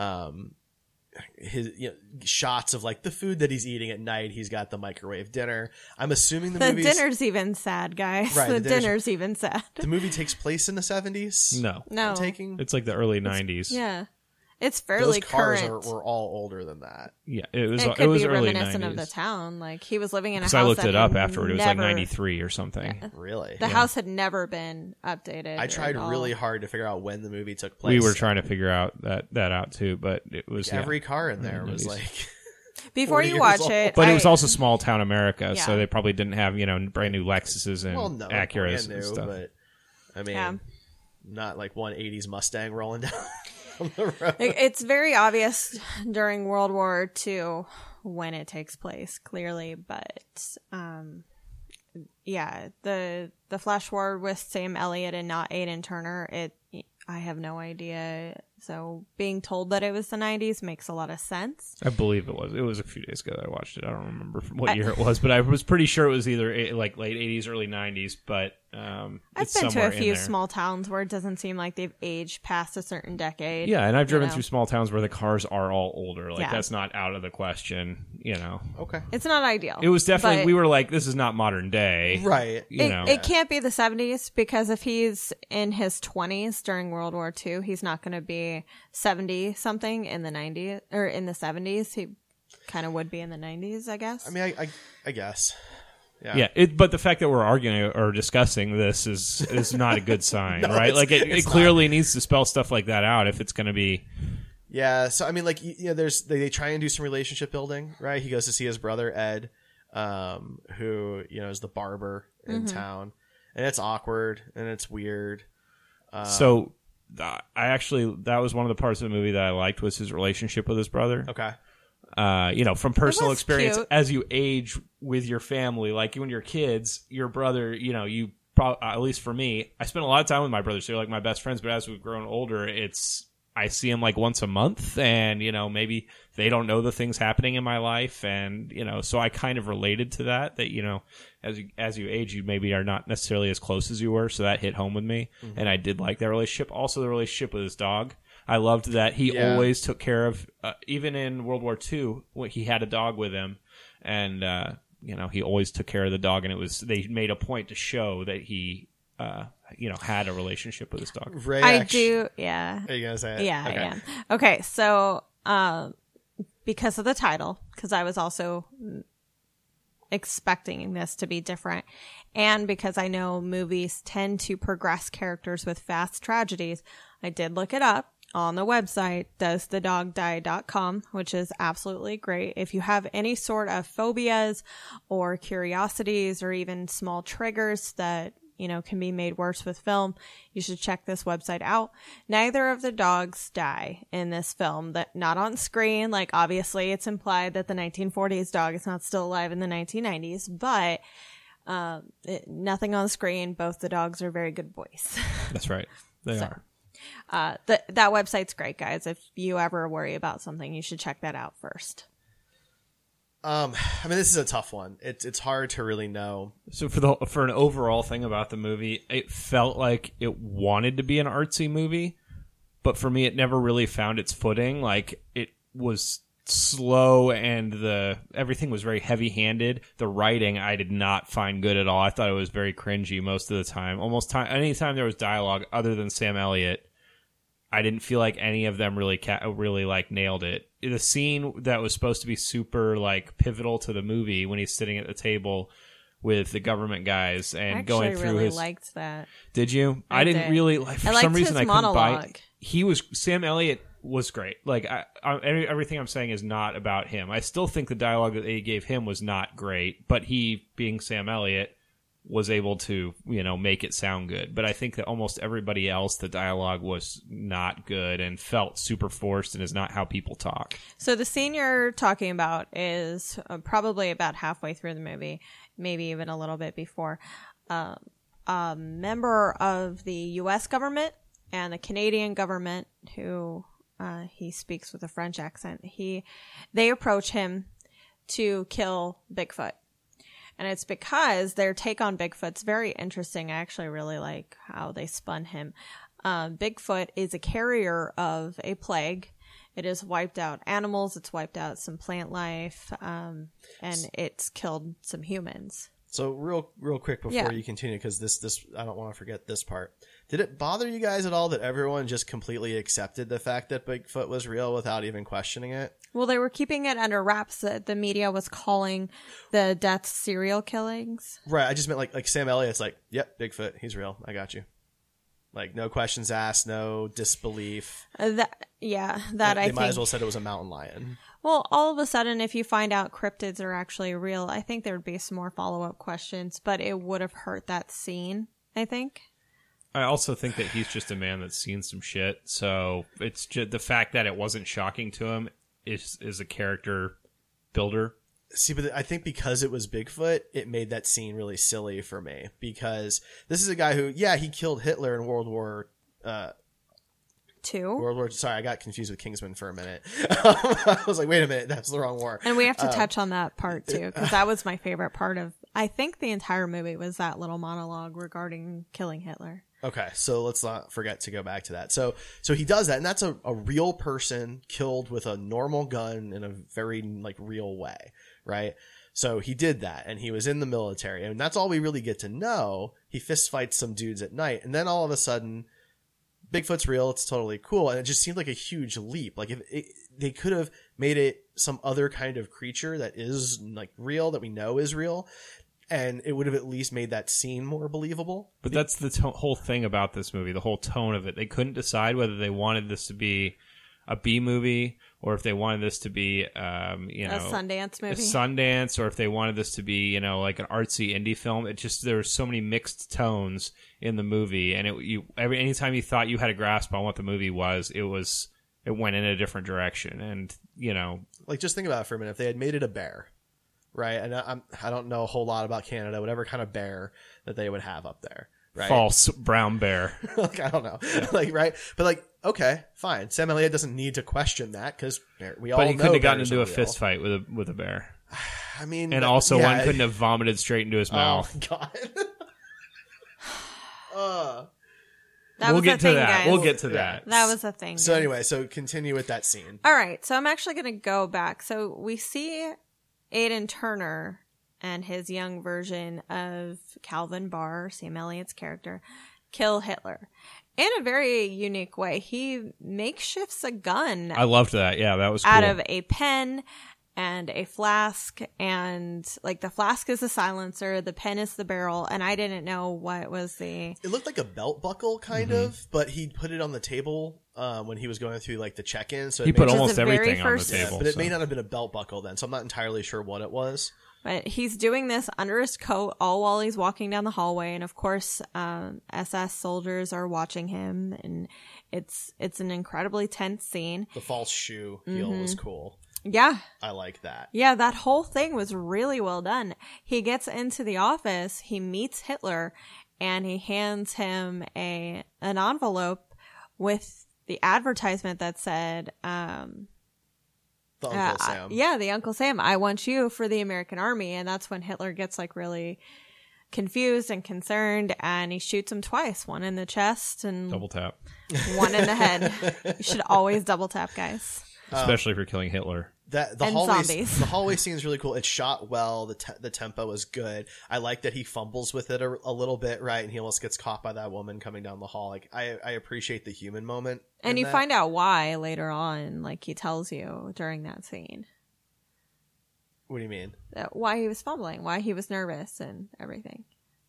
his shots of like the food that he's eating at night. He's got the microwave dinner. I'm assuming the dinner's even sad, guys. Right, the the dinner's- dinner's even sad. The movie takes place in the 70s. No, No. it's like the early 90s. Yeah. It's Those fairly cars current. were all older than that. Yeah, it was. It It was could be early reminiscent 90s. of the town. Like he was living in a house. Because I looked that it up had afterward. It was like never- 93 or something. Really? The house had never been updated. I tried at all. really hard to figure out when the movie took place. We were trying to figure out that out too, but it was Every car in there was 90s. like Before 40 you years watch old. it, But it was also small town America, Yeah. so they probably didn't have brand new Lexuses and well, no, Acuras brand and new, stuff. but I mean, Yeah. not like one 80s Mustang rolling down on the road. It's very obvious during World War II when it takes place, clearly. But yeah, the flash forward with Sam Elliott and not Aidan Turner, I have no idea. So being told that it was the 90s makes a lot of sense. I believe it was. It was a few days ago that I watched it. I don't remember what year it was, but I was pretty sure it was either like late 80s, early 90s. But I've it's been to somewhere a in few there. small towns where it doesn't seem like they've aged past a certain decade. Yeah, and I've driven know. through small towns where the cars are all older. Like Yeah. that's not out of the question. Okay. It's not ideal. It was definitely. but We were like, this is not modern day, Right. It can't be the 70s because if he's in his 20s during World War II, he's not going to be 70 something in the 90s or in the 70s. He kind of would be in the 90s, I guess. I mean, I guess. Yeah, but the fact that we're arguing or discussing this is not a good sign, No, right? it's- Like it it's clearly needs to spell stuff like that out if it's going to be. Yeah. So, I mean, like, they try and do some relationship building, right? He goes to see his brother, Ed, who, is the barber in town. And it's awkward and it's weird. So, that was one of the parts of the movie that I liked was his relationship with his brother. Okay. From personal was experience, cute. as you age with your family, like when you're kids, your brother, at least for me, I spent a lot of time with my brothers. They're like my best friends, but as we've grown older, I see them like once a month, and maybe they don't know the things happening in my life, and so I kind of related to that. That as you age, you maybe are not necessarily as close as you were, so that hit home with me, and I did like that relationship. Also, the relationship with his dog, I loved that he always took care of, even in World War II, when he had a dog with him, and he always took care of the dog, and they made a point to show that he. Had a relationship with his dog. Ray I do, yeah. Are you going to say it? Yeah, Okay. I am. Okay, so because of the title, because I was also expecting this to be different, and because I know movies tend to progress characters with fast tragedies, I did look it up on the website, doesthedogdie.com, which is absolutely great. If you have any sort of phobias or curiosities or even small triggers that can be made worse with film, you should check this website out. Neither of the dogs die in this film. That not on screen. Like, obviously it's implied that the 1940s dog is not still alive in the 1990s, but nothing on screen. Both the dogs are very good boys. That's right. They So. are. That website's great, guys. If you ever worry about something, you should check that out first. I mean, this is a tough one. It's hard to really know. So for an overall thing about the movie, it felt like it wanted to be an artsy movie, but for me, it never really found its footing. Like, it was slow and everything was very heavy-handed. The writing I did not find good at all. I thought it was very cringy most of the time. Anytime there was dialogue other than Sam Elliott, I didn't feel like any of them really like nailed it. The scene that was supposed to be super like pivotal to the movie when he's sitting at the table with the government guys and going through really his. Liked that. Did you? I didn't did. really like. For I liked some reason, his I couldn't monologue. Sam Elliott was great. Like everything I'm saying is not about him. I still think the dialogue that they gave him was not great, but he, being Sam Elliott, was able to, make it sound good. But I think that almost everybody else, the dialogue was not good and felt super forced and is not how people talk. So the scene you're talking about is probably about halfway through the movie, maybe even a little bit before. A member of the U.S. government and the Canadian government, who he speaks with a French accent, they approach him to kill Bigfoot. And it's because their take on Bigfoot's very interesting. I actually really like how they spun him. Bigfoot is a carrier of a plague. It has wiped out animals. It's wiped out some plant life. And it's killed some humans. So real quick before you continue, because this I don't want to forget this part. Did it bother you guys at all that everyone just completely accepted the fact that Bigfoot was real without even questioning it? Well, they were keeping it under wraps. That the media was calling the deaths serial killings. Right. I just meant like Sam Elliott's like, yep, Bigfoot, he's real. I got you. Like, no questions asked, no disbelief. I They think might as well said it was a mountain lion. Well, all of a sudden, if you find out cryptids are actually real, I think there would be some more follow-up questions, but it would have hurt that scene, I think. I also think that he's just a man that's seen some shit. So it's just the fact that it wasn't shocking to him is a character builder. See, but I think because it was Bigfoot, it made that scene really silly for me. Because this is a guy who, he killed Hitler in World War Sorry, I got confused with Kingsman for a minute. I was like, wait a minute, that's the wrong war. And we have to touch on that part too, because that was my favorite part of, I think, the entire movie was that little monologue regarding killing Hitler. Okay, so let's not forget to go back to that. So he does that, and that's a real person killed with a normal gun in a very real way, right? So he did that, and he was in the military, and that's all we really get to know. He fist fights some dudes at night, and then all of a sudden, Bigfoot's real. It's totally cool, and it just seemed like a huge leap. Like, if they could have made it some other kind of creature that is real, that we know is real, and it would have at least made that scene more believable. But that's the whole thing about this movie, the whole tone of it. They couldn't decide whether they wanted this to be a B movie or if they wanted this to be, A Sundance movie. A Sundance, or if they wanted this to be, like an artsy indie film. It just, there were so many mixed tones in the movie, and anytime you thought you had a grasp on what the movie was, it went in a different direction. And, just think about it for a minute. If they had made it a bear, right? And I don't know a whole lot about Canada, whatever kind of bear that they would have up there. Right? False brown bear. I don't know. Right? But okay, fine. Sam Elliott doesn't need to question that because we all know. But he couldn't have gotten bears into are a real. fist fight with a bear. I mean, and also one couldn't have vomited straight into his mouth. Oh God. We'll get to that. We'll get to that. That was a thing. So guys. anyway, so continue with that scene. All right. So I'm actually going to go back. So we see Aidan Turner and his young version of Calvin Barr, Sam Elliott's character, kill Hitler in a very unique way. He makeshifts a gun. I loved that. Yeah, that was cool. Out of a pen and a flask, and the flask is the silencer, the pen is the barrel, and I didn't know what was the... It looked like a belt buckle, kind of, but he put it on the table when he was going through the check-in. So he put almost everything on the table. But it may not have been a belt buckle then, so I'm not entirely sure what it was. But he's doing this under his coat all while he's walking down the hallway. And of course, SS soldiers are watching him. And it's an incredibly tense scene. The false shoe heel was cool. Yeah. I like that. Yeah, that whole thing was really well done. He gets into the office, he meets Hitler, and he hands him an envelope with the advertisement that said, The Uncle Sam. yeah, the Uncle Sam, I want you for the American Army. And that's when Hitler gets like really confused and concerned, and he shoots him twice, one in the chest and Double tap. one in the head. You should always double tap, guys. Especially if you're killing Hitler. The And hallway, zombies. the hallway scene is really cool. It's shot well. The tempo is good. I like that he fumbles with it a little bit, right? And he almost gets caught by that woman coming down the hall. Like I appreciate the human moment. And in you that. find out why later on, like he tells you during that scene. What do you mean? Why he was fumbling, why he was nervous and everything.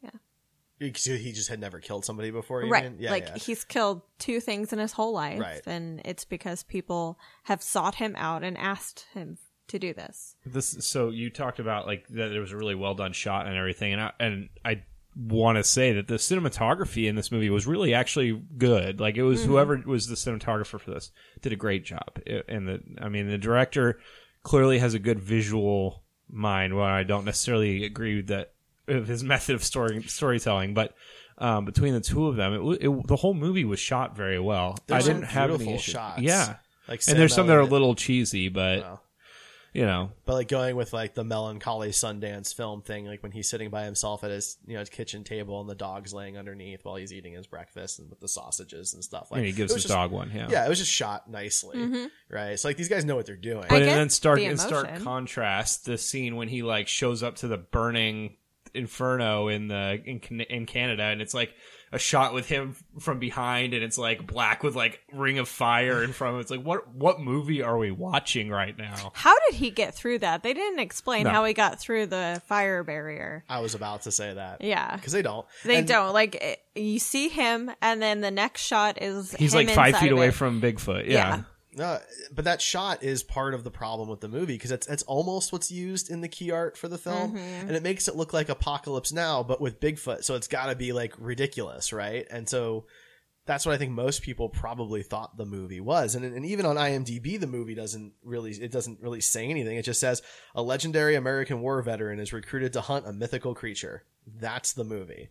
He just had never killed somebody before. You Right. mean? Yeah, like yeah. he's killed 2 things in his whole life. Right. And it's because people have sought him out and asked him to do this. So you talked about like that it was a really well done shot and everything, and I want to say that the cinematography in this movie was really actually good. Like it was whoever was the cinematographer for this did a great job. And the director clearly has a good visual mind. Well, I don't necessarily agree with that of his method of storytelling, but between the two of them, the whole movie was shot very well. There's I didn't some have any beautiful issues. shots. Yeah, Like and there's Sam some that are a Elliott. little cheesy, but Well, you know. but like going with like the melancholy Sundance film thing, like when he's sitting by himself at his his kitchen table and the dog's laying underneath while he's eating his breakfast and with the sausages and stuff. Like And he gives it was his just- dog one. Yeah, it was just shot nicely, right? So like these guys know what they're doing. But I get in stark the emotion. contrast, the scene when he like shows up to the burning inferno in Canada, and it's like a shot with him from behind, and it's like black with like ring of fire in front of it. It's like what movie are we watching right now? How did he get through that? They didn't explain No. how he got through the fire barrier. I was about to say that. Yeah. Because they don't. They And don't. Like, you see him, and then the next shot is He's him like 5 inside feet of away it. from Bigfoot. Yeah. Yeah. No, but that shot is part of the problem with the movie because it's almost what's used in the key art for the film, and it makes it look like Apocalypse Now, but with Bigfoot. So it's got to be like ridiculous, right? And so that's what I think most people probably thought the movie was. And even on IMDb, the movie doesn't really say anything. It just says a legendary American war veteran is recruited to hunt a mythical creature. That's the movie.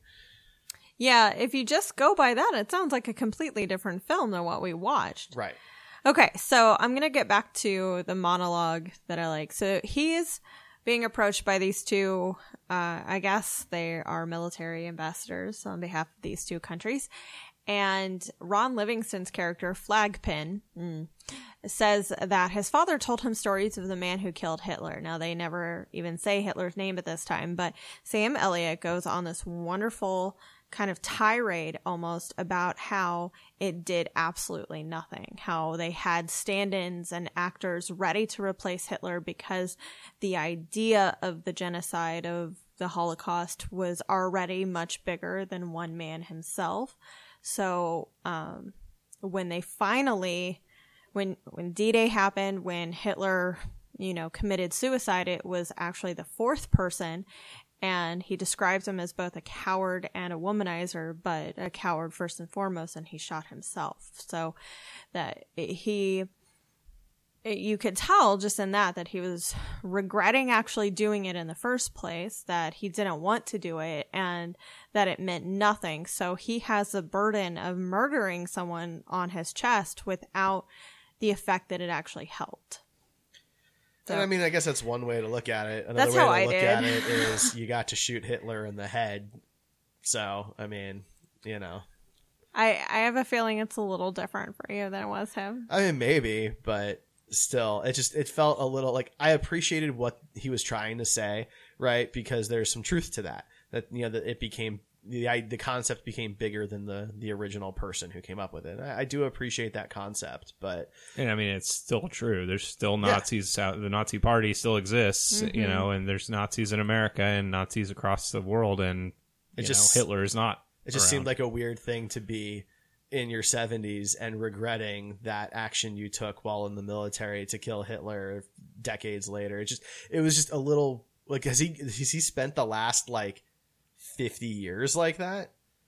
Yeah, if you just go by that, it sounds like a completely different film than what we watched. Right. Okay, so I'm going to get back to the monologue that I like. So he's being approached by these two, I guess they are military ambassadors on behalf of these 2 countries. And Ron Livingston's character, Flagpin, says that his father told him stories of the man who killed Hitler. Now, they never even say Hitler's name at this time, but Sam Elliott goes on this wonderful kind of tirade almost about how it did absolutely nothing, how they had stand-ins and actors ready to replace Hitler because the idea of the genocide of the Holocaust was already much bigger than one man himself. So when they finally, when D-Day happened, when Hitler, committed suicide, it was actually the 4th person. And he describes him as both a coward and a womanizer, but a coward first and foremost, and he shot himself. So that you could tell just in that he was regretting actually doing it in the first place, that he didn't want to do it, and that it meant nothing. So he has the burden of murdering someone on his chest without the effect that it actually helped. So, And I mean, I guess that's one way to look at it. Another That's way how to I look did. at it is you got to shoot Hitler in the head. So, I mean, I have a feeling it's a little different for you than it was him. I mean, maybe, but still, it felt a little like I appreciated what he was trying to say, right? Because there's some truth to that. That that it became the concept became bigger than the original person who came up with it. I do appreciate that concept, but And I mean, it's still true. There's still Nazis out. The Nazi Party still exists, and there's Nazis in America and Nazis across the world, and Hitler is not. it just around. seemed like a weird thing to be in your 70s and regretting that action you took while in the military to kill Hitler decades later. It was just a little Like, has he spent the last, like, 50 years like that?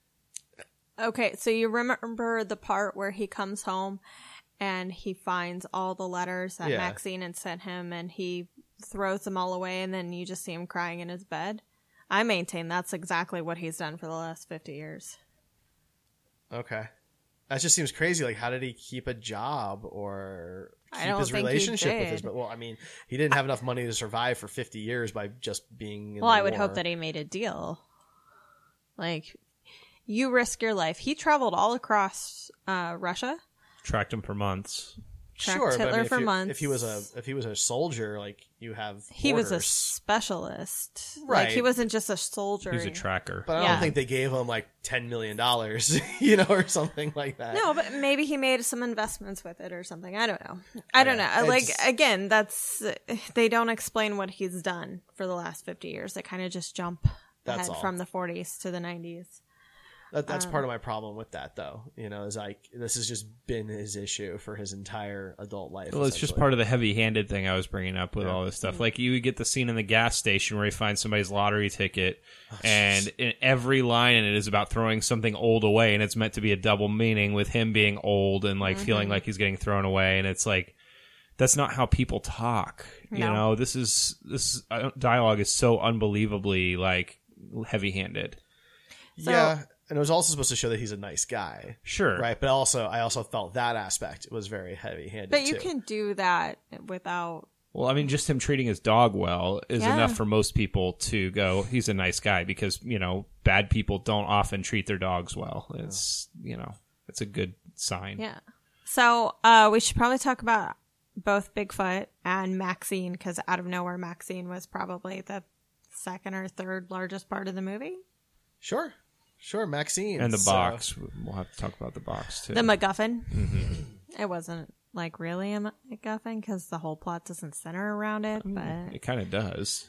Okay, so you remember the part where he comes home and he finds all the letters that Maxine had sent him and he throws them all away and then you just see him crying in his bed? I maintain that's exactly what he's done for the last 50 years. Okay. That just seems crazy. Like, how did he keep a job or I keep don't his think he relationship with did. well, I mean, he didn't have enough money to survive for 50 years by just being in Well, the I would war. hope that he made a deal. Like, you risk your life. He traveled all across Russia. Tracked him for months. Tracked Sure, but I Hitler mean, for months. if he was a soldier, like, you have He was a orders. specialist. Right. Like, he wasn't just a soldier. He's a tracker. But I Yeah. don't think they gave him like $10 million, you know, or something like that. No, but maybe he made some investments with it or something. I don't know. I don't know. It's- Like, again, they don't explain what he's done for the last 50 years. They kind of just jump That's ahead all. from the 40s to the 90s. That's part of my problem with that, though. You know, is like this has just been his issue for his entire adult life. Well, it's just part of the heavy-handed thing I was bringing up with all this stuff. Like, you would get the scene in the gas station where he finds somebody's lottery ticket, and in every line in it is about throwing something old away, and it's meant to be a double meaning with him being old and, like, feeling like he's getting thrown away, and it's like, that's not how people talk. You No. know, this dialogue is so unbelievably, like, heavy-handed. So- yeah, and it was also supposed to show that he's a nice guy, Sure. right? But I also felt that aspect was very heavy-handed. But you too. can do that without. Well, I mean, just him treating his dog well is Yeah. enough for most people to go, he's a nice guy, because, you know, bad people don't often treat their dogs well. It's, you know, it's a good sign. Yeah. So we should probably talk about both Bigfoot and Maxine, because out of nowhere, Maxine was probably the second or third largest part of the movie. Sure, Maxine. And the So- box. We'll have to talk about the box, too. The MacGuffin. It wasn't like really a MacGuffin because the whole plot doesn't center around it. But It kind of does.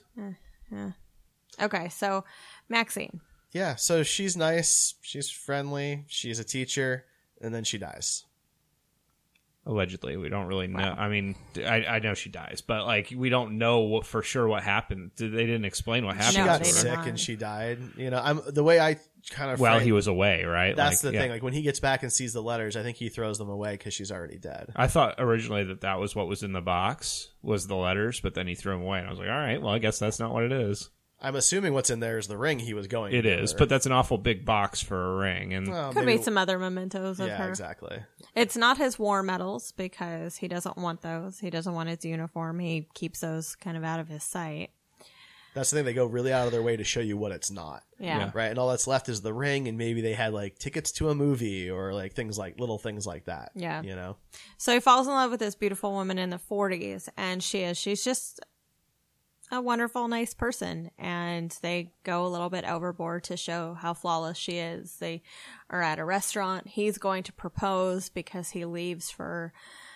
okay, so Maxine. Yeah, so she's nice, she's friendly, she's a teacher, and then she dies. Allegedly. We don't really know. I mean, I know she dies, but, like, we don't know for sure what happened. They didn't explain what happened. She No, got they did sick not. and she died. You know, the way I kind of While he was away, right? That's Like, the yeah. thing. Like when he gets back and sees the letters, I think he throws them away because she's already dead. I thought originally that was what was in the box, was the letters, but then he threw them away, and I was like, all right, well, I guess that's not what it is. I'm assuming what's in there is the ring he was going. It for. is, but that's an awful big box for a ring, and Well, Could maybe- be some other mementos of Yeah, her. exactly. It's not his war medals because he doesn't want those. He doesn't want his uniform. He keeps those kind of out of his sight. That's the thing. They go really out of their way to show you what it's not. Yeah. Right. And all that's left is the ring, and maybe they had like tickets to a movie or like little things like that. Yeah. You know. So he falls in love with this beautiful woman in the 40s, and she's just a wonderful, nice person. And they go a little bit overboard to show how flawless she is. They are at a restaurant. He's going to propose because he leaves for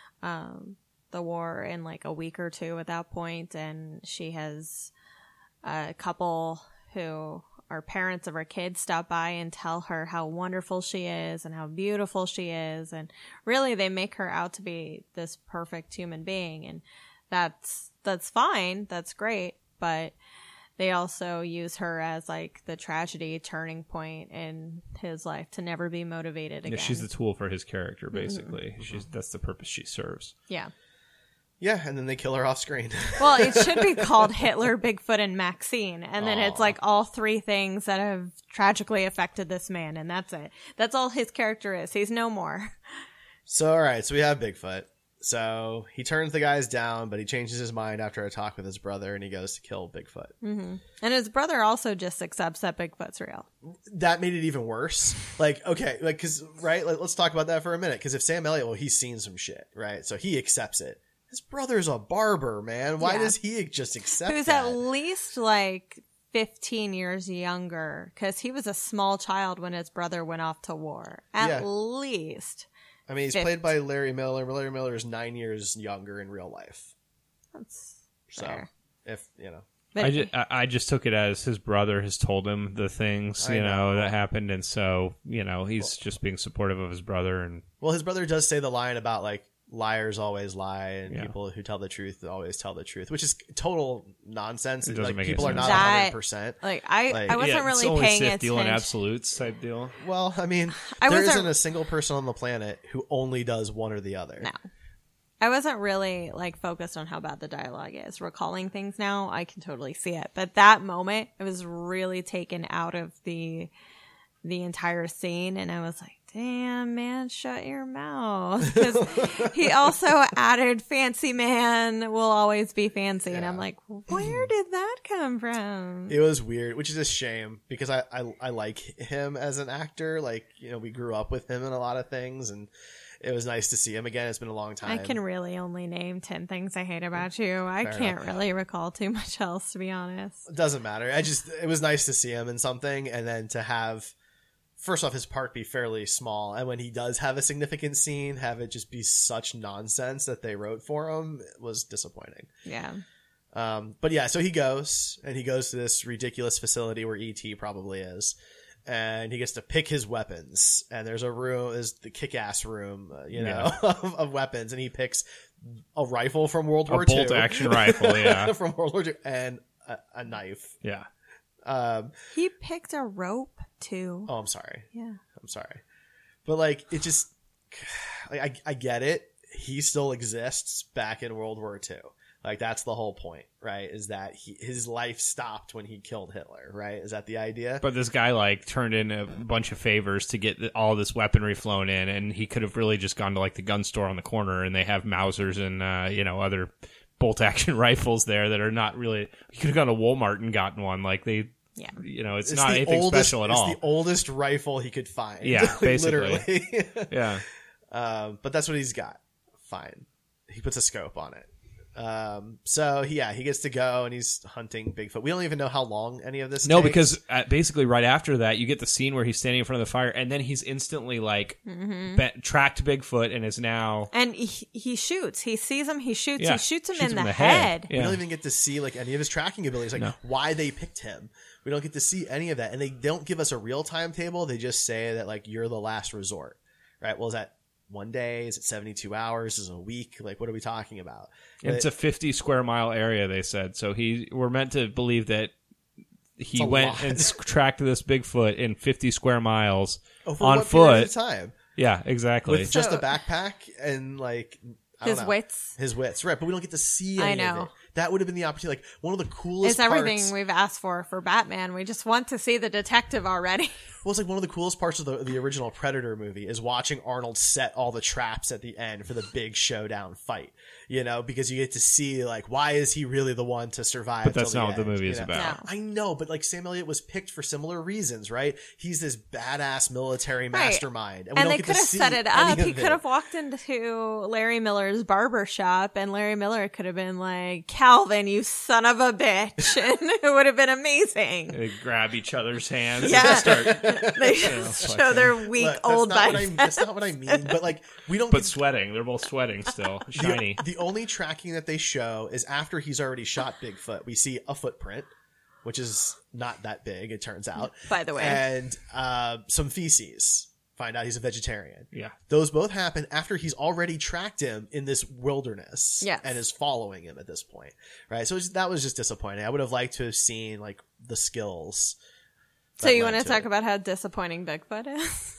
the war in like a week or two at that point, and she has a couple who are parents of her kids stop by and tell her how wonderful she is and how beautiful she is, and really they make her out to be this perfect human being, and that's fine, that's great, but they also use her as like the tragedy turning point in his life to never be motivated again. yeah, she's the tool for his character, basically. That's the purpose she serves. Yeah. Yeah, and then they kill her off screen. Well, it should be called Hitler, Bigfoot, and Maxine. And then it's like all three things that have tragically affected this man. And that's it. That's all his character is. He's no more. So, all right. So we have Bigfoot. So he turns the guys down, but he changes his mind after a talk with his brother, and he goes to kill Bigfoot. And his brother also just accepts that Bigfoot's real. That made it even worse. Like, okay, like, cause, right? Like, let's talk about that for a minute. Cause if Sam Elliott, well, he's seen some shit, right? So he accepts it. His brother's a barber, man. Why Yeah. does he just accept Who's that? at least like 15 years younger. Because he was a small child when his brother went off to war. At Yeah. least. I mean, he's played by Larry Miller. Larry Miller is 9 years younger in real life. That's So, fair. if, you know. But I just took it as his brother has told him the things, I you know, know. that happened, and so, you know, he's just being supportive of his brother, and Well, his brother does say the line about, like, liars always lie, and Yeah. people who tell the truth always tell the truth, which is total nonsense. It doesn't Like make people any are not sense. 100%. I wasn't Yeah, really it's only paying Sith dealing attention. absolutes type deal. Well, I mean, I there wasn't- isn't a single person on the planet who only does one or the other. No. I wasn't really like focused on how bad the dialogue is. Recalling things now, I can totally see it. But that moment, it was really taken out of the entire scene, and I was like, damn, man, shut your mouth. Because he also added fancy man will always be fancy. And I'm like, where did that come from? It was weird, which is a shame because I like him as an actor. Like, you know, we grew up with him in a lot of things, and it was nice to see him again. It's been a long time. I can really only name 10 things I hate about you. I Fair can't enough. really recall too much else, to be honest. It doesn't matter. It was nice to see him in something, and then to have, first off, his part be fairly small, and when he does have a significant scene, have it just be such nonsense that they wrote for him was disappointing. Yeah. But yeah, so he goes to this ridiculous facility where E.T. probably is, and he gets to pick his weapons. And there's the kick-ass room, of weapons, and he picks a rifle from World War II, bolt-action rifle, yeah, from World War II, and a knife. yeah. He picked a rope, too. Oh, I'm sorry. Yeah. I'm sorry. But like, it just, like, I get it. He still exists back in World War II. Like, that's the whole point, right? Is that his life stopped when he killed Hitler, right? Is that the idea? But this guy like turned in a bunch of favors to get all this weaponry flown in, and he could have really just gone to like the gun store on the corner, and they have Mausers and other bolt action rifles there that are not really. He could have gone to Walmart and gotten one. Like it's It's not the anything special at all. It's the oldest rifle he could find. Yeah, basically. Literally. Yeah, But that's what he's got. Fine. He puts a scope on it. So he gets to go and he's hunting Bigfoot. We don't even know how long any of this no, takes. because basically right after that, you get the scene where he's standing in front of the fire, and then he's instantly like tracked Bigfoot and is now. And he shoots. He sees him. He shoots. Yeah, He shoots him shoots in him the in the head. head. we Yeah. don't even get to see like any of his tracking abilities, like why they picked him. We don't get to see any of that, and they don't give us a real timetable. They just say that like you're the last resort, right? Well, is that one day? Is it 72 hours? Is it a week? Like, what are we talking about? It's a 50 square mile area, they said. So we're meant to believe that he a went lot. and tracked this Bigfoot in 50 square miles Over on what period of foot. time? Yeah, exactly. With just So- a backpack and like I don't His know. wits. His wits, right? But we don't get to see I any of know. it. That would have been the opportunity. Like one of the coolest. It's everything parts, we've asked for Batman. We just want to see the detective already. Well, it's like one of the coolest parts of the original Predator movie is watching Arnold set all the traps at the end for the big showdown fight. You know, because you get to see like why is he really the one to survive? But that's till not what the end, movie you is know? about. No. I know, but like Sam Elliott was picked for similar reasons, right? He's this badass military mastermind, we And don't they get could to have see set it any up. of He it. could have walked into Larry Miller's barber shop, and Larry Miller could have been like, "Calvin, you son of a bitch," and it would have been amazing. They grab each other's hands Yeah. and start, They just show their weak Look, old that's biceps. not what I mean. But like we don't but get sweating. They're both sweating still. Shiny. The only tracking that they show is after he's already shot Bigfoot. We see a footprint, which is not that big, it turns out. By the way. And some feces. Find out he's a vegetarian. Yeah. Those both happen after he's already tracked him in this wilderness Yes. and is following him at this point. Right? So that was just disappointing. I would have liked to have seen like the skills. So that you led want to to talk it. about how disappointing Bigfoot is?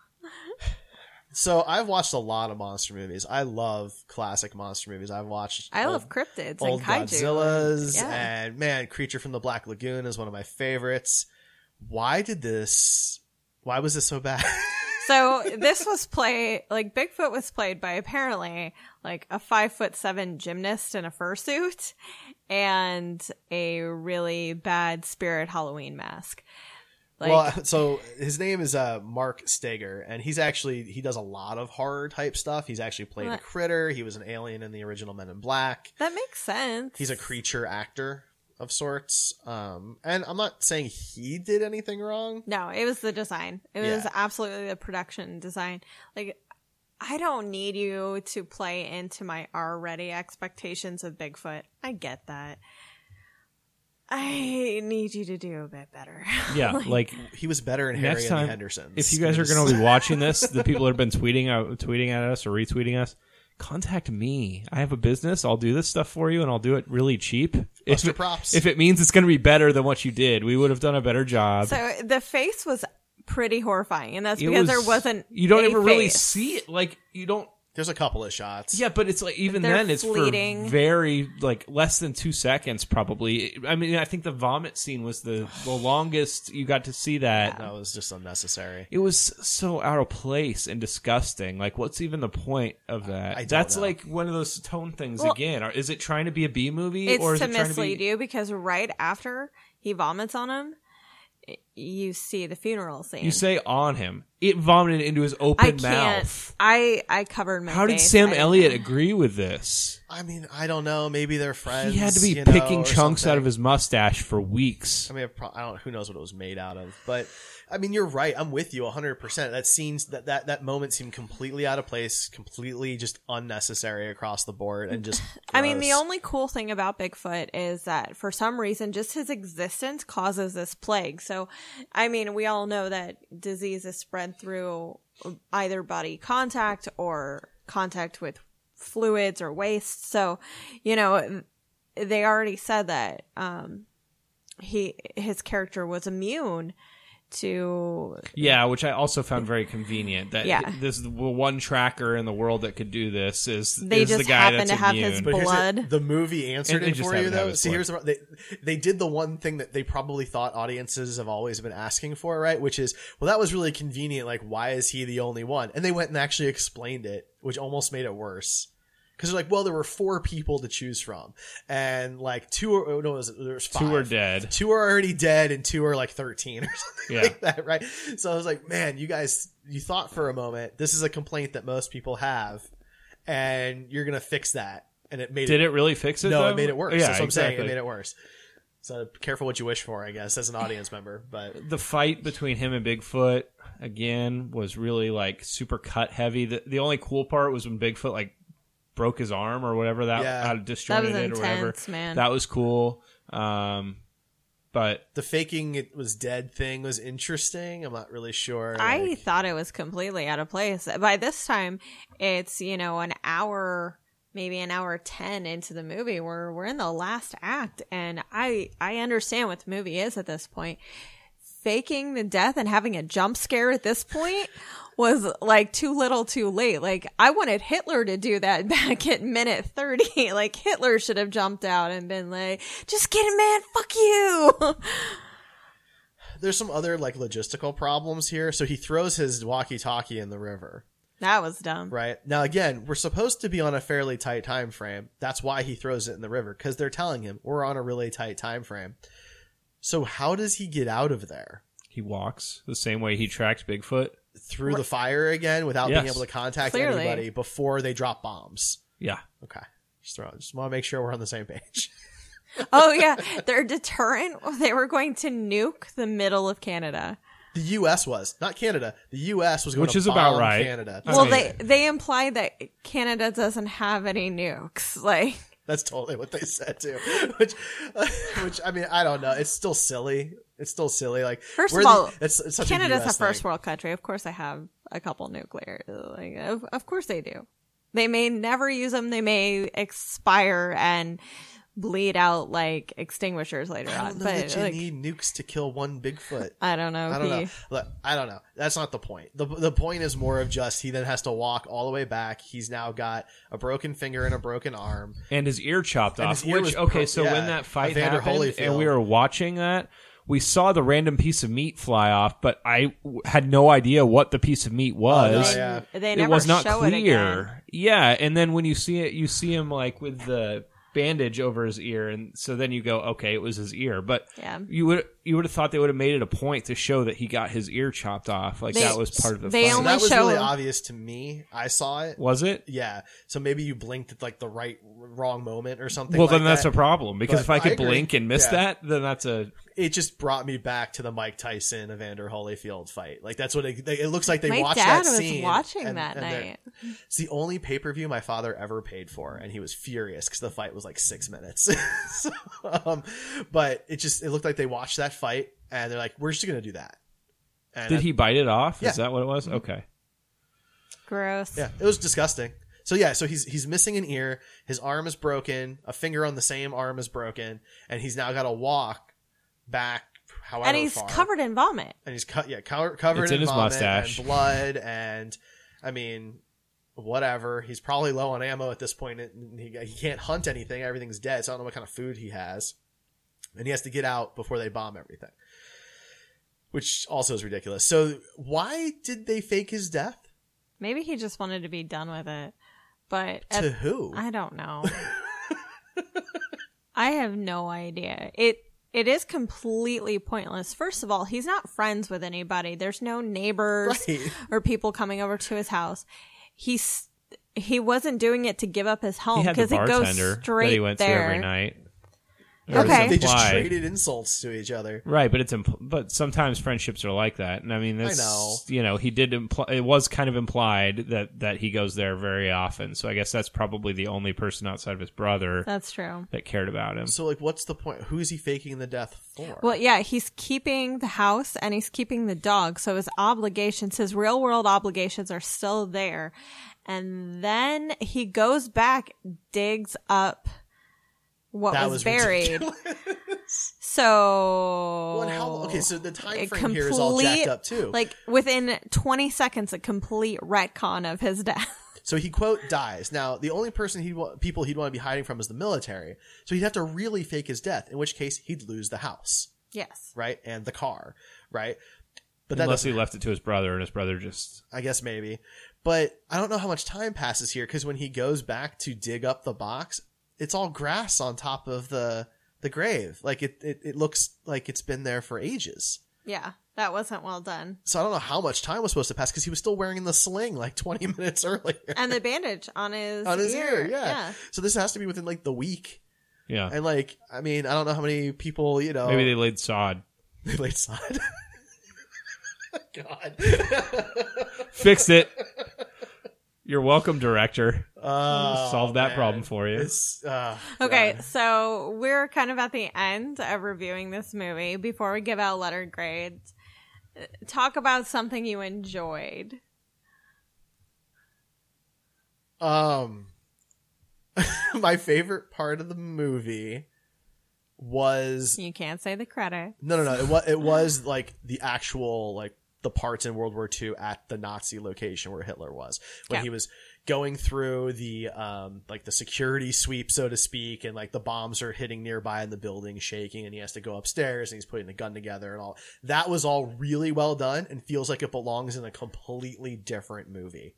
So I've watched a lot of monster movies. I love classic monster movies. I've watched I old- love cryptids old and kaiju. Godzillas, Yeah. and man, Creature from the Black Lagoon is one of my favorites. Why was this so bad? So this was Bigfoot was played by apparently like a 5'7" gymnast in a fursuit and a really bad spirit Halloween mask. So his name is Mark Steger, and he does a lot of horror type stuff. He's actually played a What? critter. He was an alien in the original Men in Black. That makes sense. He's a creature actor of sorts. And I'm not saying he did anything wrong. No, it was the design. It was Yeah. absolutely the production design. Like, I don't need you to play into my already expectations of Bigfoot. I get that. I need you to do a bit better. Yeah, like He was better in Harry next and the time, Hendersons. if you guys are going to be watching this, the people that have been tweeting at us or retweeting us, contact me. I have a business. I'll do this stuff for you, and I'll do it really cheap. Buster props. If it means it's going to be better than what you did, we would have done a better job. So the face was pretty horrifying, and that's because there wasn't. You don't a ever really face. see it. Like you don't. There's a couple of shots. Yeah, but it's like even They're then, it's fleeting. for very like less than 2 seconds, probably. I mean, I think the vomit scene was the longest you got to see that. That was just unnecessary. It was so out of place and disgusting. Like, what's even the point of that? I don't That's know. like one of those tone things Well, again. Is it trying to be a B movie, It's or is to it trying to mislead be? you because right after he vomits on him, you see the funeral scene. You say on him. It vomited into his I open can't. mouth. I covered my How did face. Sam I- Elliott agree with this? I mean, I don't know. Maybe they're friends. He had to be you know, picking or chunks out something. of his mustache for weeks. I mean, I don't. Who knows what it was made out of? But I mean, you're right. I'm with you 100%. That scenes that moment seemed completely out of place, completely just unnecessary across the board, and just. I mean, the gross. only cool thing about Bigfoot is that for some reason, just his existence causes this plague. So, I mean, we all know that disease is spread through either body contact or contact with fluids or waste. So, you know, they already said that his character was immune to. Yeah, which I also found very convenient. That Yeah. this is the one tracker in the world that could do this is They is just the guy happen that's to have immune. his But here's blood. the movie answered And they it just for you happen to have though. his See, blood. here's they did the one thing that they probably thought audiences have always been asking for, right? Which is, well, that was really convenient. Like, why is he the only one? And they went and actually explained it, which almost made it worse. Because they're like, well, there were 4 people to choose from, and like there's 5. 2 are dead. 2 are already dead, and 2 are like 13 or something Yeah. like that, right? So I was like, man, you guys, you thought for a moment this is a complaint that most people have, and you're gonna fix that, and it made Did it really fix it? no, though? it made it worse. Yeah, That's what I'm saying. It exactly. made it worse. So careful what you wish for, I guess, as an audience member. But The fight between him and Bigfoot again was really like super cut heavy. The only cool part was when Bigfoot like broke his arm or whatever that Yeah. disjointed That was it or whatever. intense, man. That was cool. But the faking it was dead thing was interesting. I'm not really sure. I like- thought it was completely out of place. By this time, it's, you know, an hour, maybe an hour 10 into the movie. We're in the last act, and I understand what the movie is at this point. Faking the death and having a jump scare at this point was like too little too late. Like, I wanted Hitler to do that back at minute 30. Like, Hitler should have jumped out and been like, just get him, man, fuck you. There's some other like logistical problems here. So he throws his walkie-talkie in the river. That was dumb. Right. Now, again, we're supposed to be on a fairly tight time frame. That's why he throws it in the river, because they're telling him we're on a really tight time frame. So how does he get out of there? he walks the same way he tracked Bigfoot. Through the fire again without being Yes. able to contact Clearly. anybody before they drop bombs. Yeah. Okay. Just want to make sure we're on the same page. Oh yeah, their deterrent. They were going to nuke the middle of Canada. The U.S. was, not Canada. The U.S. was going Which to is bomb about right. Canada. I Well, mean- they implied that Canada doesn't have any nukes. Like, That's totally what they said too. Which I mean, I don't know. It's still silly. Like, first we're of all, it's such Canada's a, a US first thing. world country. Of course, they have a couple nuclear. Like, of course they do. They may never use them. They may expire and bleed out like extinguishers later I on. don't know But that you like, need nukes to kill one Bigfoot. I don't know. I don't know. Look, I don't know. That's not the point. The point is more of just he then has to walk all the way back. He's now got a broken finger and a broken arm. And his ear chopped And off. his ear Which, was okay, so yeah, when that fight Evander happened Holyfield. and we were watching that, we saw the random piece of meat fly off, but I had no idea what the piece of meat was. Oh, yeah. They It never was not show it again. clear. Yeah, and then when you see it, you see him like with the bandage over his ear, and so then you go, okay, it was his ear. But Yeah. you would have thought they would have made it a point to show that he got his ear chopped off, like They- that was part of the they fight. So only that was show- really obvious to me. I saw it. Was it? Yeah. So maybe you blinked at like the wrong moment or something. Well, like then that's that. a problem because But if I could I agree. blink and miss Yeah. that, then that's a It just brought me back to the Mike Tyson Evander Holyfield fight. Like that's what it looks like. They My watched dad that was scene watching and- that and they're- night. It's the only pay-per-view my father ever paid for, and he was furious because the fight was like 6 minutes. So, but it looked like they watched that fight and they're like, we're just gonna do that. And Did he bite it off? Yeah. Is that what it was? Okay. Gross. Yeah, it was disgusting. So yeah, so he's missing an ear, his arm is broken, a finger on the same arm is broken, and he's now got to walk back however And he's far. covered in vomit. And he's covered It's in in his vomit mustache. and blood, and I mean, whatever. He's probably low on ammo at this point. And he can't hunt anything. Everything's dead, so I don't know what kind of food he has. And he has to get out before they bomb everything, which also is ridiculous. So why did they fake his death? Maybe he just wanted to be done with it. But To who? I don't know. I have no idea. It is completely pointless. First of all, he's not friends with anybody. There's no neighbors Right. or people coming over to his house. He wasn't doing it to give up his home He had the because it goes bartender straight that he went there. to every night. Okay. They just Implied. traded insults to each other. Right, but but sometimes friendships are like that, and I mean, this, I know. he did it was kind of implied that he goes there very often. So I guess that's probably the only person outside of his brother That's true. that cared about him. So, like, what's the point? Who is he faking the death for? Well, yeah, he's keeping the house and he's keeping the dog. So his obligations, his real world obligations are still there. And then he goes back, digs up what That was was buried. ridiculous. So Well, and how? Okay, so the time a frame here is all jacked up too. Like within 20 seconds, a complete retcon of his death. So he quote dies. Now the only person people he'd want to be hiding from is the military. So he'd have to really fake his death. In which case he'd lose the house, Yes. right, and the car, right. But that Unless he doesn't- left it to his brother, and his brother just I guess maybe. But I don't know how much time passes here because when he goes back to dig up the box, it's all grass on top of the grave. Like it looks like it's been there for ages. Yeah, that wasn't well done. So I don't know how much time was supposed to pass because he was still wearing the sling like 20 minutes earlier. And the bandage on his ear, yeah. So this has to be within like the week. yeah. And like, I mean, I don't know how many people, Maybe they laid sod. they laid sod. God. Fixed it. You're welcome, director. Oh, Solved that man. problem for you. It's, Okay, God. so we're kind of at the end of reviewing this movie. Before we give out letter grades, talk about something you enjoyed. My favorite part of the movie was You can't say the credit. no. It was like the actual like the parts in World War II at the Nazi location where Hitler was when Yeah. he was going through the like the security sweep, so to speak, and like the bombs are hitting nearby and the building shaking, and he has to go upstairs and he's putting the gun together and all. That was all really well done and feels like it belongs in a completely different movie.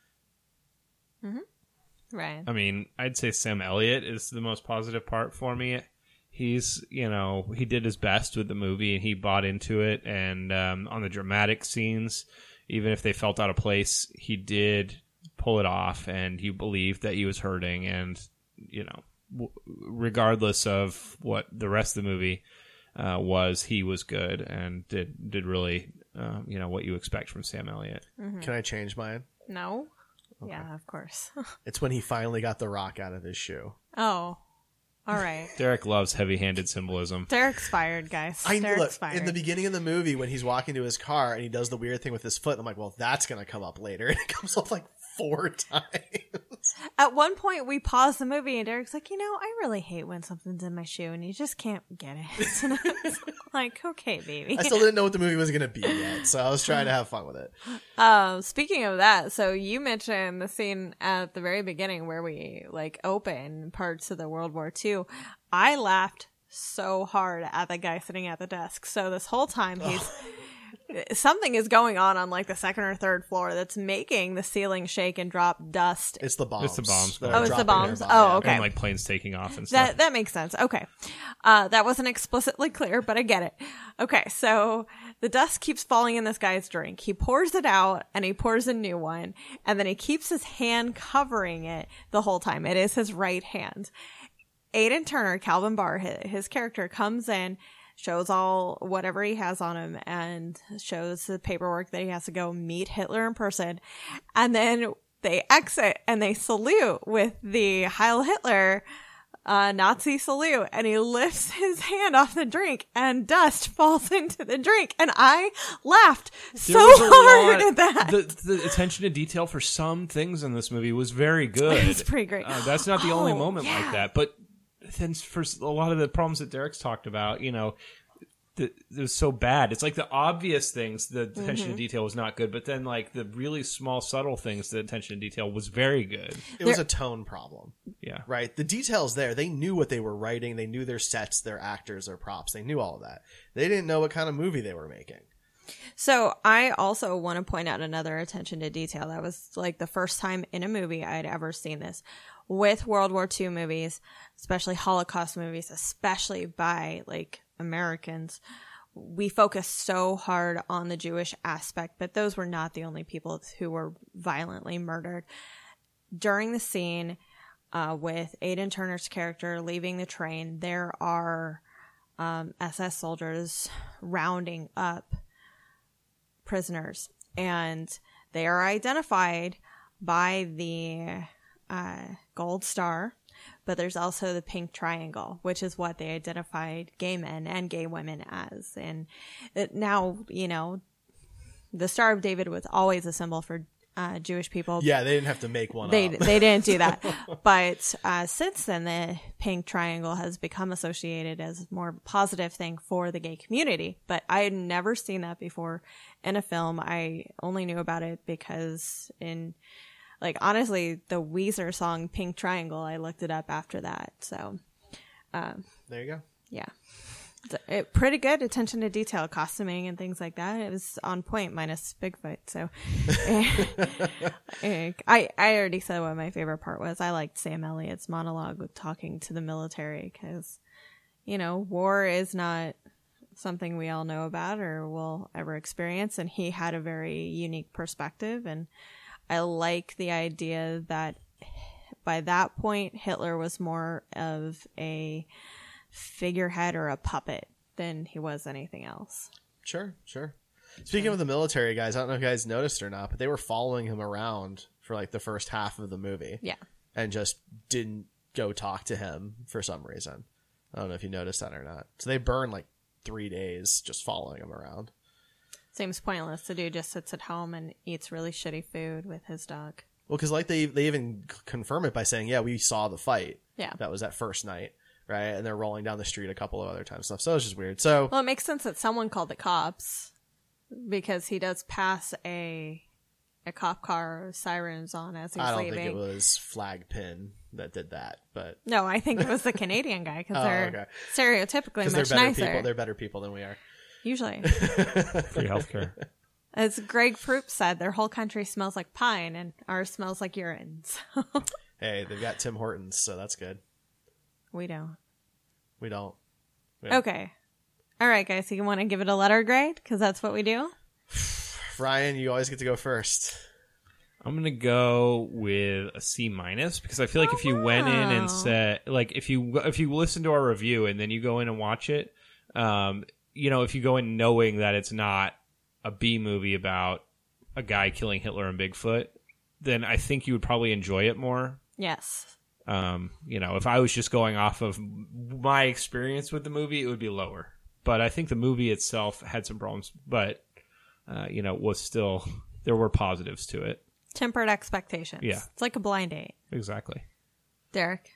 Right. I mean, I'd say Sam Elliott is the most positive part for me. He's, he did his best with the movie and he bought into it. And on the dramatic scenes, even if they felt out of place, he did pull it off and you believed that he was hurting. And, regardless of what the rest of the movie was, he was good and did really, what you expect from Sam Elliott. Can I change mine? No? Yeah, of course. It's when he finally got the rock out of his shoe. Oh, all right. Derek loves heavy-handed symbolism. Derek's fired, guys. Derek's Look, fired. in the beginning of the movie when he's walking to his car and he does the weird thing with his foot, I'm like, well, that's going to come up later. And it comes up like 4 times. At one point, we paused the movie, and Derek's like, I really hate when something's in my shoe, and you just can't get it. And it's like, okay, baby. I still didn't know what the movie was going to be yet, so I was trying to have fun with it. Speaking of that, so you mentioned the scene at the very beginning where we open parts of the World War II. I laughed so hard at the guy sitting at the desk. So this whole time something is going on the second or third floor that's making the ceiling shake and drop dust. It's the bombs. It's the bombs. that Oh, are it's the dropping bombs? nearby, Oh, yeah. okay. And planes taking off and stuff. That makes sense. Okay. That wasn't explicitly clear, but I get it. Okay, so the dust keeps falling in this guy's drink. He pours it out and he pours a new one, and then he keeps his hand covering it the whole time. It is his right hand. Aidan Turner, Calvin Barr, his character, comes in, shows all whatever he has on him, and shows the paperwork that he has to go meet Hitler in person. And then they exit and they salute with the Heil Hitler Nazi salute, and he lifts his hand off the drink and dust falls into the drink, and I laughed so hard at that. The attention to detail for some things in this movie was very good. It's pretty great. That's not the only moment yeah. like that, but then for a lot of the problems that Derek's talked about, you know, it was so bad. It's like the obvious things, the attention to detail was not good, but then like the really small, subtle things, the attention to detail was very good. It was a tone problem. Yeah. Right? The details there, they knew what they were writing. They knew their sets, their actors, their props. They knew all of that. They didn't know what kind of movie they were making. So I also want to point out another attention to detail. That was like the first time in a movie I'd ever seen this. With World War II movies, especially Holocaust movies, especially by like Americans, we focus so hard on the Jewish aspect, but those were not the only people who were violently murdered. During the scene with Aidan Turner's character leaving the train, there are SS soldiers rounding up prisoners, and they are identified by the gold star, but there's also the pink triangle, which is what they identified gay men and gay women as. And now, you know, the Star of David was always a symbol for Jewish people. Yeah, they didn't have to make one They up. didn't do that. But since then, the pink triangle has become associated as a more positive thing for the gay community. But I had never seen that before in a film. I only knew about it because in, like, honestly, the Weezer song Pink Triangle, I looked it up after that. So, There you go. yeah. Pretty good attention to detail, costuming and things like that. It was on point, minus Bigfoot. So I already said what my favorite part was. I liked Sam Elliott's monologue with talking to the military because, you know, war is not something we all know about or will ever experience. And he had a very unique perspective. And I like the idea that by that point, Hitler was more of a figurehead or a puppet than he was anything else. Sure. Speaking of the military guys, I don't know if you guys noticed or not, but they were following him around for like the first half of the movie. Yeah. And just didn't go talk to him for some reason. I don't know if you noticed that or not. So they burned like 3 days just following him around. Seems pointless. The dude just sits at home and eats really shitty food with his dog. Well, because like they even confirm it by saying, yeah, we saw the fight. Yeah. That was that first night. Right, and they're rolling down the street a couple of other times stuff. So it's just weird. So Well, it makes sense that someone called the cops because he does pass a cop car sirens on as he's I don't leaving. think it was Flag Pin that did that, but No, I think it was the Canadian guy because they're okay. stereotypically because much they're better nicer. people. They're better people than we are. Usually. Free healthcare. As Greg Proops said, their whole country smells like pine and ours smells like urine. So Hey, they've got Tim Hortons, so that's good. we don't. We don't. Okay. All right, guys. So you want to give it a letter grade? Because that's what we do. Ryan, you always get to go first. I'm gonna go with a C- because I feel like if you went in and said, like, if you listen to our review and then you go in and watch it, you know, if you go in knowing that it's not a B movie about a guy killing Hitler and Bigfoot, then I think you would probably enjoy it more. Yes. You know, if I was just going off of my experience with the movie, it would be lower. But I think the movie itself had some problems, but, you know, was still, there were positives to it. Tempered expectations. Yeah. It's like a blind date. Exactly. Derek?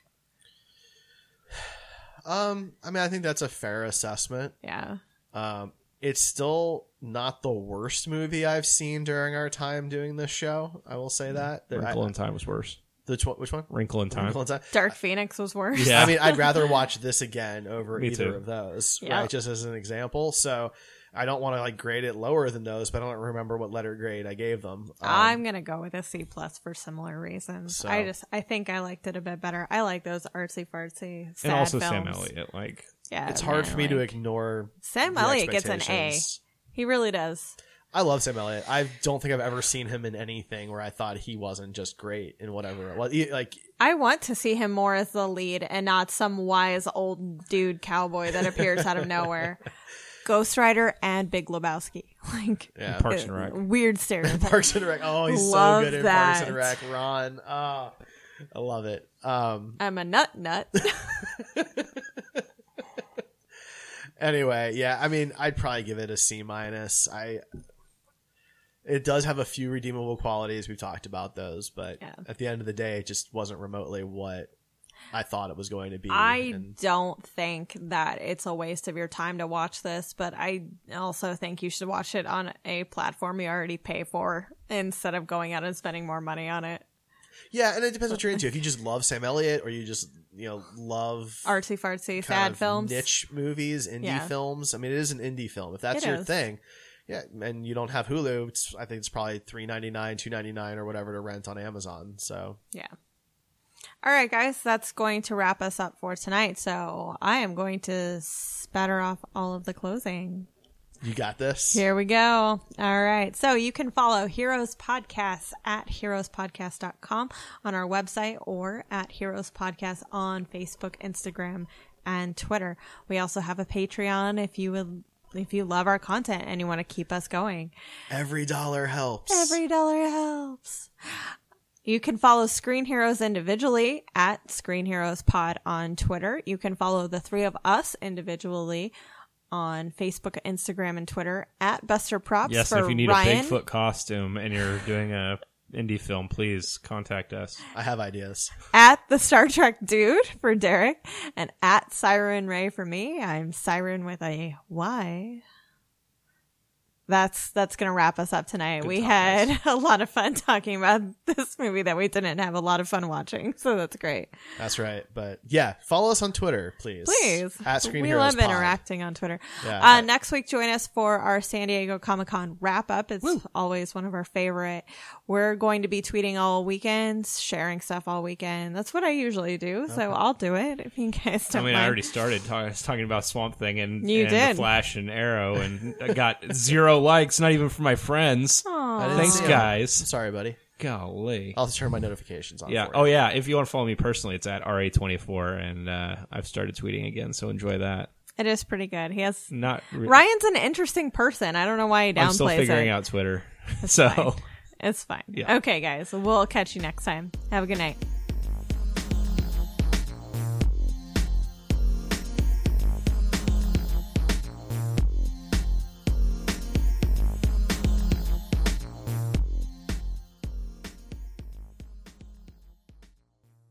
I mean, I think that's a fair assessment. Yeah. It's still not the worst movie I've seen during our time doing this show. I will say that. Wrinkle in Time was worse. Which one? Wrinkle in Time. Wrinkle in Time. Dark Phoenix was worse. Yeah. I mean, I'd rather watch this again over Me either too. of those, Yeah. right? Just as an example. So I don't want to like grade it lower than those, but I don't remember what letter grade I gave them. I'm going to go with a C+ for similar reasons. So- I think I liked it a bit better. I like those artsy fartsy sad And also films. Sam Elliott. Like, Yeah. It's hard for me to like- ignore. Sam the Elliott gets an A. expectations. He really does. I love Sam Elliott. I don't think I've ever seen him in anything where I thought he wasn't just great in whatever it was. Like, I want to see him more as the lead and not some wise old dude cowboy that appears out of nowhere. Ghost Rider and Big Lebowski. Like, yeah. Parks and Rec. weird stereotype. Parks and Rec. Oh, he's Love so good in that. Parks and Rec. Ron. I love it. I'm a nut. Anyway, yeah, I mean, I'd probably give it a C-. It does have a few redeemable qualities. We've talked about those, but at the end of the day, it just wasn't remotely what I thought it was going to be. I don't think that it's a waste of your time to watch this, but I also think you should watch it on a platform you already pay for instead of going out and spending more money on it. Yeah, and it depends what you're into. If you just love Sam Elliott, or you just love artsy fartsy sad films, niche movies, indie films. I mean, it is an indie film. If that's your thing, and you don't have Hulu, I think it's probably $3.99, $2.99, or whatever to rent on Amazon. So yeah. All right, guys, that's going to wrap us up for tonight. So I am going to spatter off all of the closing. You got this. Here we go. All right. So you can follow Heroes Podcasts at heroespodcast.com on our website, or at Heroes Podcast on Facebook, Instagram, and Twitter. We also have a Patreon if you love our content and you want to keep us going. Every dollar helps. Every dollar helps. You can follow Screen Heroes individually at Screen Heroes Pod on Twitter. You can follow the three of us individually on Facebook, Instagram, and Twitter at Buster Props. Yes, for if you need Ryan, a Bigfoot costume and you're doing a indie film, please contact us. I have ideas. At the Star Trek Dude for Derek, and at Siren Ray for me. I'm Siren with a Y. That's going to wrap us up tonight. We had a lot of fun talking about this movie that we didn't have a lot of fun watching, so that's great. That's right. But yeah, follow us on Twitter, please. Please. At Screen we Heroes love Pod. interacting on Twitter. Yeah. Next week, join us for our San Diego Comic-Con wrap-up. It's always one of our favorite. We're going to be tweeting all weekend, sharing stuff all weekend. That's what I usually do, so I'll do it if you guys don't mind. I already started. I was talking about Swamp Thing and did. The Flash and Arrow, and I got 0 likes, not even from my friends. Aw. Thanks, see 'em. guys. I'm sorry, buddy. Golly. I'll turn my notifications on. Yeah. For Oh, you. yeah. If you want to follow me personally, it's at RA24, and I've started tweeting again, so enjoy that. It is pretty good. He has Ryan's Ryan's an interesting person. I don't know why he downplays it. I'm still figuring out Twitter. So It's fine. Yeah. Okay, guys. We'll catch you next time. Have a good night.